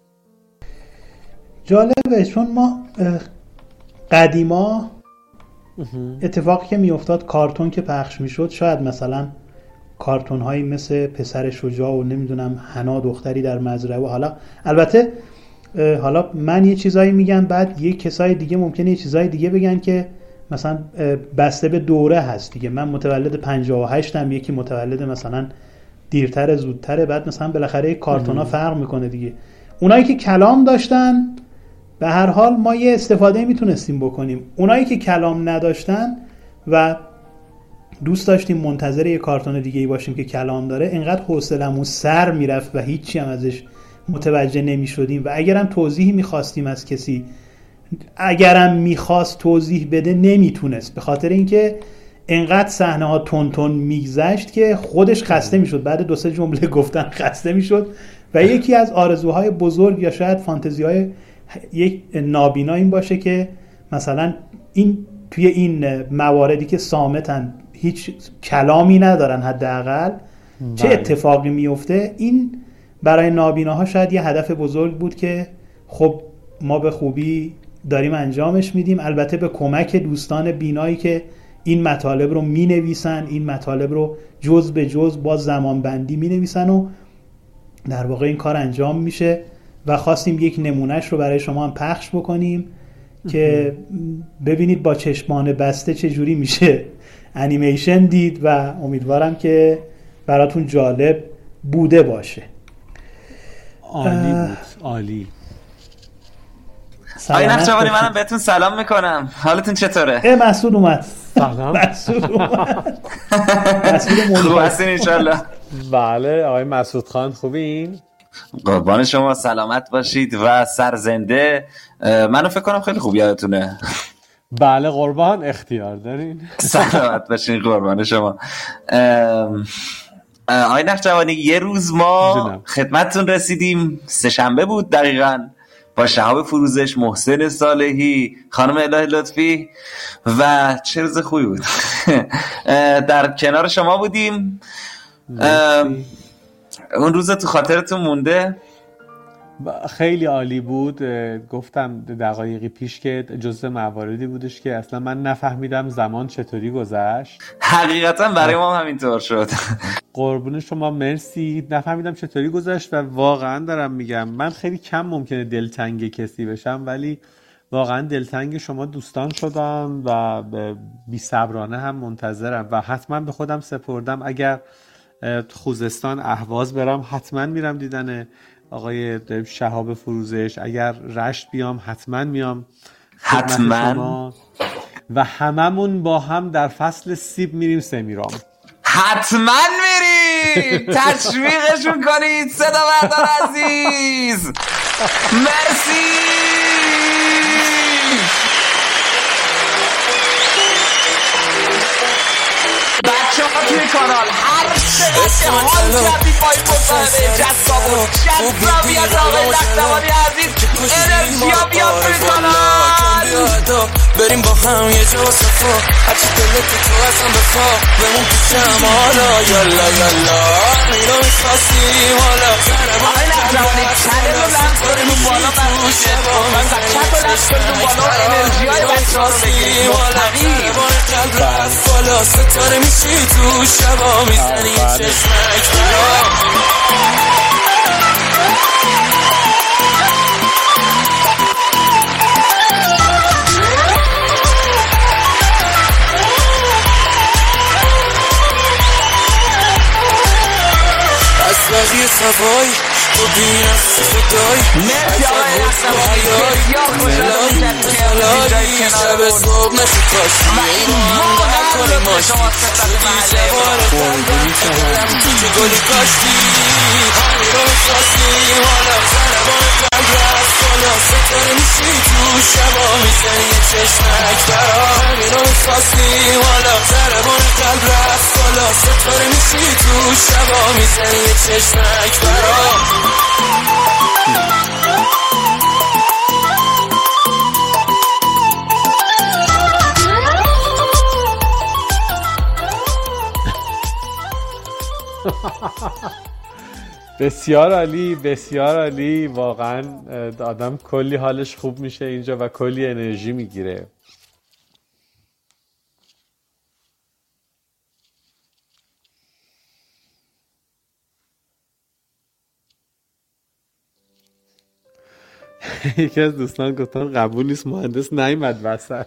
جالبه چون ما قدیما اتفاقی که میافتاد کارتون که پخش میشد، شاید مثلا کارتون هایی مثل پسر شجاع و نمیدونم حنا دختری در مزرعه و حالا البته حالا من یه چیزایی میگم بعد یه کسای دیگه ممکنه یه چیزای دیگه بگن که مثلا بسته به دوره هست دیگه. من متولد 58 ام، یکی متولد مثلا دیرتر زودتره، بعد مثلا بالاخره کارتون ها فرق میکنه دیگه. اونایی که کلام داشتن به هر حال ما یه استفاده میتونستیم بکنیم، اونایی که کلام نداشتن و دوست داشتیم منتظر یه کارتون دیگه ای باشیم که کلام داره، اینقدر حوصلمون سر میرفت و هیچی هم ازش متوجه نمیشدیم و اگرم توضیحی میخواستیم از کسی، اگرم میخواست توضیح بده نمیتونست، به خاطر اینکه اینقدر صحنه ها تون میگذشت که خودش خسته میشد، بعد 2-3 جمله گفتن خسته میشد. و یکی از آرزوهای بزرگ یا شاید فانتزی‌های یک نابینا این باشه که مثلا این توی این مواردی که صامتن، هیچ کلامی ندارن حداقل، چه اتفاقی میفته. این برای نابیناها شاید یه هدف بزرگ بود که خب ما به خوبی داریم انجامش میدیم، البته به کمک دوستان بینایی که این مطالب رو می نویسن، این مطالب رو جز به جز با زمان بندی می نویسن و در واقع این کار انجام میشه و خواستیم یک نمونهش رو برای شما هم پخش بکنیم که ببینید با چشمان بسته چجوری میشه انیمیشن دید و امیدوارم که براتون جالب بوده باشه. عالی بود، عالی. آقای نقشبانی منم بهتون سلام میکنم، حالتون چطوره؟ مسعود اومد. سلام. مسعود اومد. مسعود خوب هستین انشالله؟ بله آقای مسعود خان خوبین؟ قربان شما، سلامت باشید و سرزنده. منو فکر کنم خیلی خوب یادتونه. بله قربان، اختیار دارین. سلامت باشین قربان شما. آقای نقشبانی یه روز ما خدمتتون رسیدیم، سه‌شنبه بود دقیقاً، با شهاب فروزش، محسن صالحی، خانم الهه لطفی و چه روز خوبی بود. در کنار شما بودیم. اون روز تو خاطرتون مونده؟ خیلی عالی بود. گفتم دقایقی پیش که جزء مواردی بودش که اصلا من نفهمیدم زمان چطوری گذشت. حقیقتا برای ما همینطور شد. قربون شما، مرسی. نفهمیدم چطوری گذشت و واقعا دارم میگم من خیلی کم ممکنه دلتنگ کسی بشم، ولی واقعا دلتنگ شما دوستان شدم و بی‌صبرانه هم منتظرم و حتما به خودم سپردم اگر خوزستان اهواز برم حتما میرم دیدن آقای شهاب فروزش، اگر رشت بیام حتما میام حتما و هممون با هم در فصل سیب میریم سمیرام. حتما میریم. تشویقشون کنید صدا بردار عزیز. مرسی. بچه ها توی کانال هر چقدر حال کردید با این مصاحبه جذاب و جذابیت آقای نقشبانی عزیز، انرژیا بیاد توی کانال. بریم با هم یه جا صفا، هرچی دلت تو ازم بفا، بمون پیشم حالا یالا یالا میرا میخواستیم حالا. آقای نقشبانی چنل رو لحظ کنیم اون بالا بخشه من بچه رو لحظ کنیم اون بالا انرژی های بچه ها رو بگیریم مستقیم. قلب رفت بالا ستاره میشی تو شبا، میزنی چشمک برا. بقیه سوای تو بین از خدای مرسی آقای نقشبانی، بسیار خوشحالم که شب صبح نشد کاشی با هم قدر کنیم ماشتی شدی جوار قلبم که گلی کاشتی همی رو میخواستیم حالا زربان قلب رفت بالا ستاره میشی تو شبا میزنی یه چشمک برا. همی رو میخواستیم حالا زربان قلب رفت بالا ستاره میشی تو شبا میزنی یه چشمک برا. بسیار عالی، بسیار عالی. واقعا آدم کلی حالش خوب میشه اینجا و کلی انرژی میگیره. یکی از دوستان گفتن قبول نیست مهندس نیامد وسط.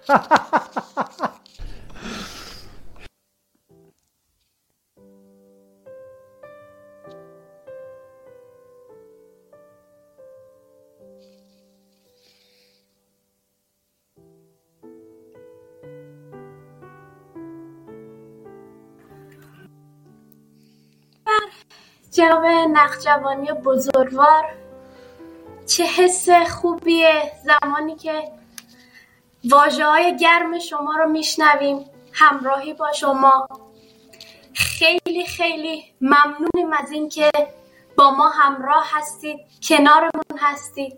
جناب نقشبانی بزرگوار، چه حس خوبیه زمانی که واژه‌های گرم شما رو میشنویم همراهی با شما. خیلی خیلی ممنونیم از این که با ما همراه هستید، کنارمون هستید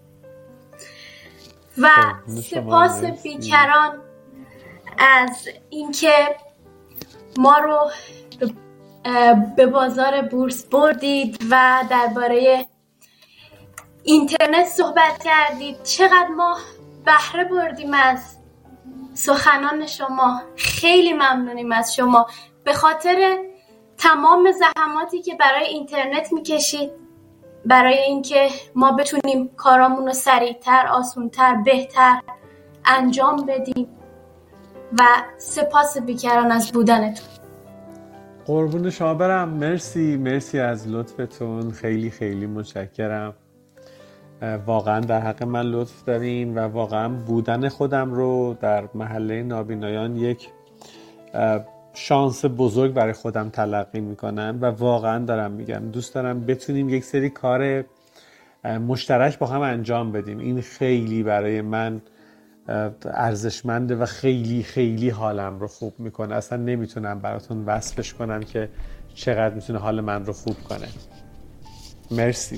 و سپاس بیکران از اینکه ما رو به بازار بورس بردید و درباره اینترنت صحبت کردید. چقدر ما بهره بردیم از سخنان شما. خیلی ممنونیم از شما به خاطر تمام زحماتی که برای اینترنت میکشید، برای اینکه ما بتونیم کارامون رو سریعتر، آسونتر، بهتر انجام بدیم و سپاس بیکران از بودنتون. قربون شما برم. مرسی، مرسی از لطفتون. خیلی خیلی متشکرم. واقعا در حق من لطف دارین و واقعا بودن خودم رو در محله نابینایان یک شانس بزرگ برای خودم تلقی میکنم و واقعا دارم میگم دوست دارم بتونیم یک سری کار مشترک با هم انجام بدیم. این خیلی برای من ارزشمنده و خیلی خیلی حالم رو خوب میکنه. اصلا نمیتونم براتون وصفش کنم که چقدر میتونه حال من رو خوب کنه. مرسی.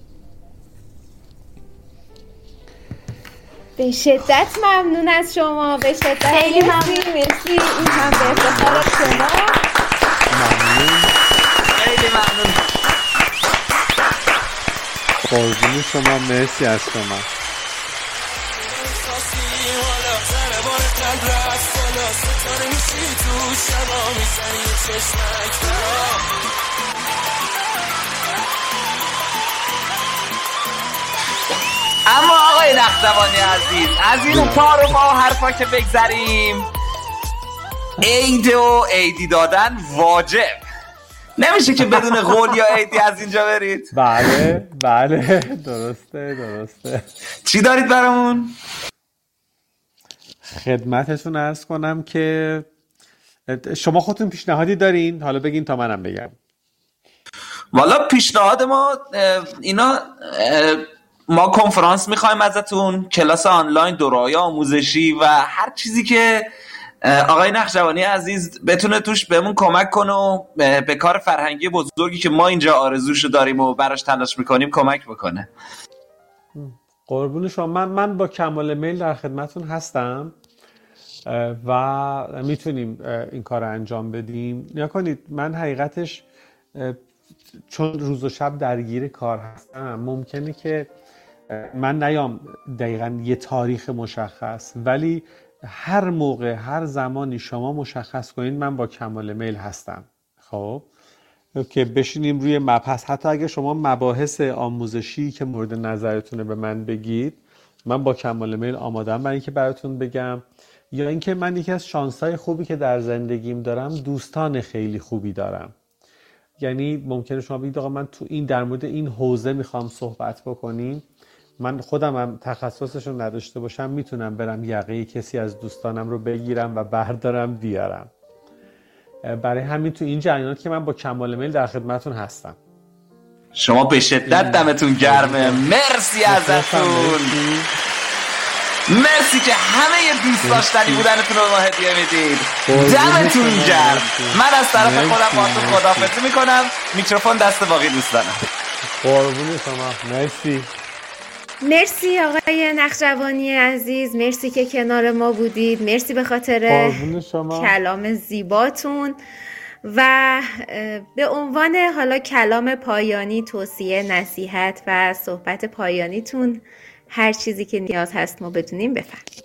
به شدت ممنون از شما. به شدت خیلی ممنون. مرسی. این هم به افتخار شما. ممنون. خیلی ممنون. قربون شما. مرسی از شما. اما آقای نخجوانی عزیز، از این کار و ما حرفا که بگذریم، عید و عیدی دادن واجب نمیشه که بدون قول یا عیدی از اینجا برید. بله بله درسته. چی دارید برامون؟ خدمتتون عرض کنم که شما خودتون پیشنهادی دارین؟ حالا بگین تا منم بگم. والا پیشنهاد ما اینا، ما کنفرانس میخوایم ازتون، کلاس آنلاین، دوره‌های آموزشی و هر چیزی که آقای نخجوانی عزیز بتونه توش بهمون کمک کنه و به کار فرهنگی بزرگی که ما اینجا آرزوشو داریم و براش تلاش میکنیم کمک بکنه. قربون شما. من با کمال میل در خدمتون هستم و میتونیم این کار رو انجام بدیم. نیا کنید، من حقیقتش چون روز و شب درگیر کار هستم ممکنه که من نیام دقیقاً یه تاریخ مشخص، ولی هر موقع هر زمانی شما مشخص کنید من با کمال میل هستم. خب که بشینیم روی مبحث، حتی اگه شما مباحث آموزشی که مورد نظرتونه به من بگید، من با کمال میل آمادم برای اینکه براتون بگم. یا اینکه من یکی از شانس‌های خوبی که در زندگیم دارم، دوستان خیلی خوبی دارم. یعنی ممکنه شما بگید آقا من تو این در مورد این حوزه میخوام صحبت بکنیم، من خودم هم تخصصشو نداشته باشم میتونم برم یقه کسی از دوستانم رو بگیرم و بردارم بیارم. برای همین تو این جریانات که من با کمال میل در خدمتون هستم. شما به شدت دمتون گرمه. مرسی ازتون. مرسی که همه دوست داشتنی بودنتون رو ما هدیه میدید. دمتون گرم. من از طرف خودم باهاتون خداحافظی میکنم. میکروفون دست باقی دوستانم. قربون شما. مرسی. مرسی آقای نخجوانی عزیز، مرسی که کنار ما بودید، مرسی به خاطر کلام زیباتون و به عنوان حالا کلام پایانی، توصیه، نصیحت و صحبت پایانیتون هر چیزی که نیاز هست ما بدونیم بفرمایید.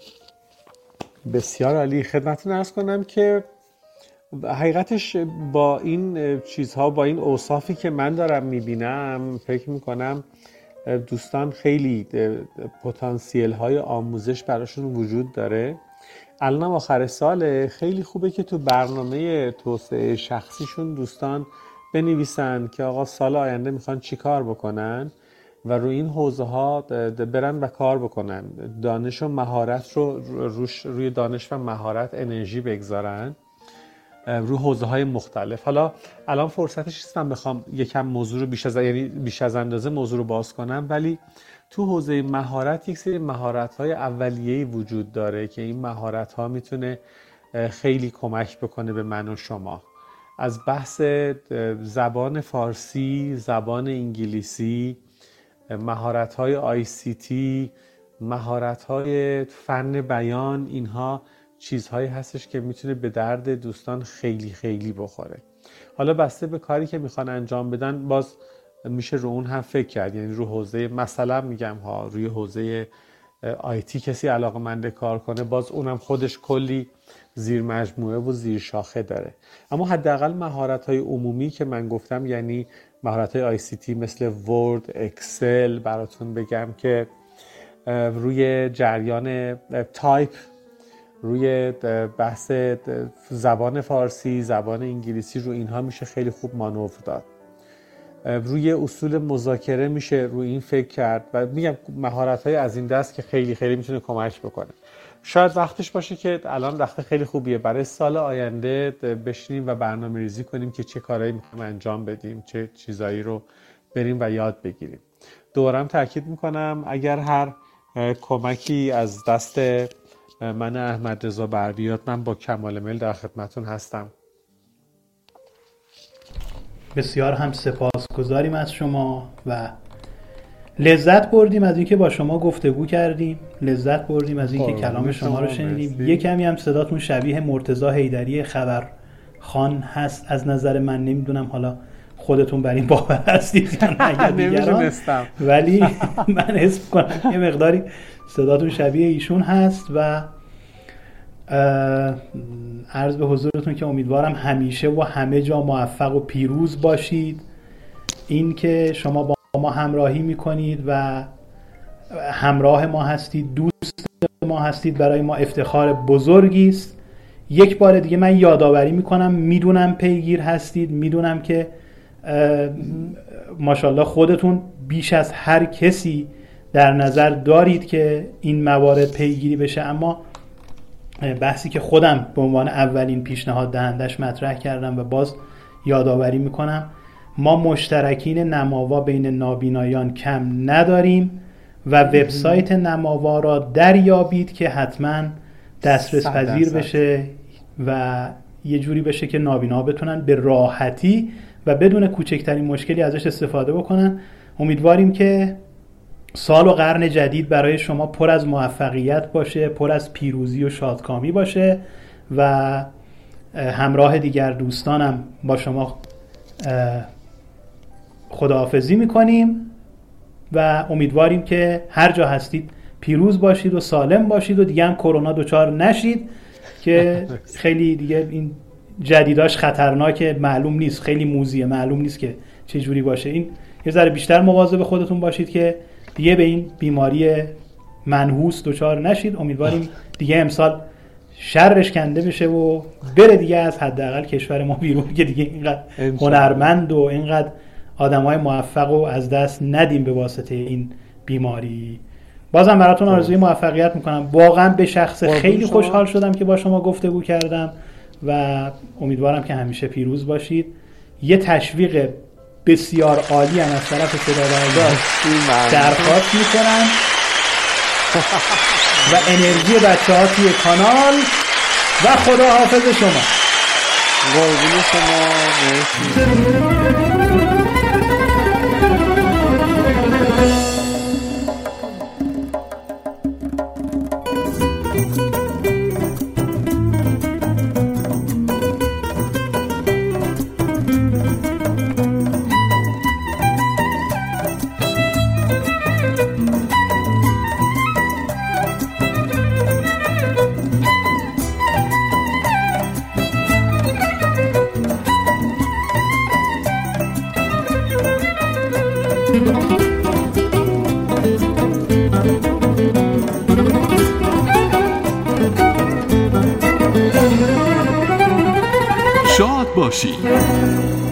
بسیار عالی. خدمتتون عرض کنم که حقیقتش با این چیزها، با این اوصافی که من دارم میبینم، فکر میکنم دوستان خیلی پتانسیل های آموزش براشون وجود داره. الان آخر ساله، خیلی خوبه که تو برنامه توسعه شخصیشون دوستان بنویسن که آقا سال آینده میخوان چی کار بکنن و روی این حوزه ها برن و کار بکنن. دانش و مهارت رو روی دانش و مهارت انرژی بگذارن روی حوزه های مختلف. حالا الان فرصتش نیست من بخوام یکم موضوع رو بیش از اندازه موضوع رو باز کنم، ولی تو حوزه مهارت یک سری مهارت های اولیه‌ای وجود داره که این مهارت ها میتونه خیلی کمک بکنه به من و شما. از بحث زبان فارسی، زبان انگلیسی، مهارت های ICT، مهارت های فن بیان، اینها چیزهایی هستش که میتونه به درد دوستان خیلی خیلی بخوره. حالا بسته به کاری که میخوان انجام بدن باز میشه رو اون هم فکر کرد. یعنی رو حوزه، مثلا میگم روی حوزه آیتی کسی علاقه‌مند کار کنه، باز اونم خودش کلی زیر مجموعه و زیر شاخه داره. اما حداقل مهارت‌های عمومی که من گفتم، یعنی مهارت‌های ICT مثل ورد، اکسل، براتون بگم که روی جریان تایپ، روی بحث زبان فارسی، زبان انگلیسی، رو اینها میشه خیلی خوب مانور داد. روی اصول مذاکره میشه روی این فکر کرد و میگم مهارت‌های از این دست که خیلی خیلی میتونه کمک بکنه. شاید وقتش باشه که الان وقت خیلی خوبیه برای سال آینده بشینیم و برنامه‌ریزی کنیم که چه کارهایی میخوایم انجام بدیم، چه چیزایی رو بریم و یاد بگیریم. دوباره تاکید میکنم اگر هر کمکی از دست من احمد رضا بر بیاد، من با کمال میل در خدمتون هستم. بسیار هم سپاسگزاریم از شما و لذت بردیم از اینکه با شما گفتگو کردیم، لذت بردیم از اینکه کلام شما رو شنیدیم. یه کمی هم صداتون شبیه مرتضی حیدری خبرخوان هست از نظر من. نمیدونم حالا خودتون بر این باور هستید یا دیگران، ولی من حس می‌کنم یه مقداری صداتون شبیه ایشون هست و عرض به حضورتون که امیدوارم همیشه و همه جا موفق و پیروز باشید. این که شما با ما همراهی میکنید و همراه ما هستید، دوست ما هستید، برای ما افتخار بزرگی است. یک بار دیگه من یادآوری میکنم، میدونم پیگیر هستید، میدونم که ماشاءالله خودتون بیش از هر کسی در نظر دارید که این موارد پیگیری بشه، اما بحثی که خودم به عنوان اولین پیشنهاد دهندش مطرح کردم و باز یادآوری میکنم، ما مشترکین نماوا بین نابینایان کم نداریم و وبسایت نماوا را دریابید که حتما دسترس پذیر بشه و یه جوری بشه که نابینا بتونن به راحتی و بدون کوچکترین مشکلی ازش استفاده بکنن. امیدواریم که سال و قرن جدید برای شما پر از موفقیت باشه، پر از پیروزی و شادکامی باشه و همراه دیگر دوستانم با شما خداحافظی میکنیم و امیدواریم که هر جا هستید پیروز باشید و سالم باشید و دیگه هم کرونا دچار نشید که خیلی دیگه این جدیداش خطرناکه، معلوم نیست، خیلی موذیه، معلوم نیست که چه جوری باشه. این یه ذره بیشتر مواظب خودتون باشید که دیگه به این بیماری منحوس دچار نشید. امیدواریم دیگه امسال شرش کنده بشه و بره دیگه از حداقل کشور ما بیرون که دیگه اینقدر هنرمند و اینقدر آدمای موفق رو از دست ندیم به واسطه این بیماری. بازم براتون آرزوی موفقیت میکنم. واقعا به شخص خیلی خوشحال شدم که با شما گفتگو کردم و امیدوارم که همیشه پیروز باشید. یه تشویق بسیار عالی هم از طرف صدابردار درخواست میکنم و انرژی بچه‌ها توی کانال و خداحافظ شما. قربون شما. شاد باشی.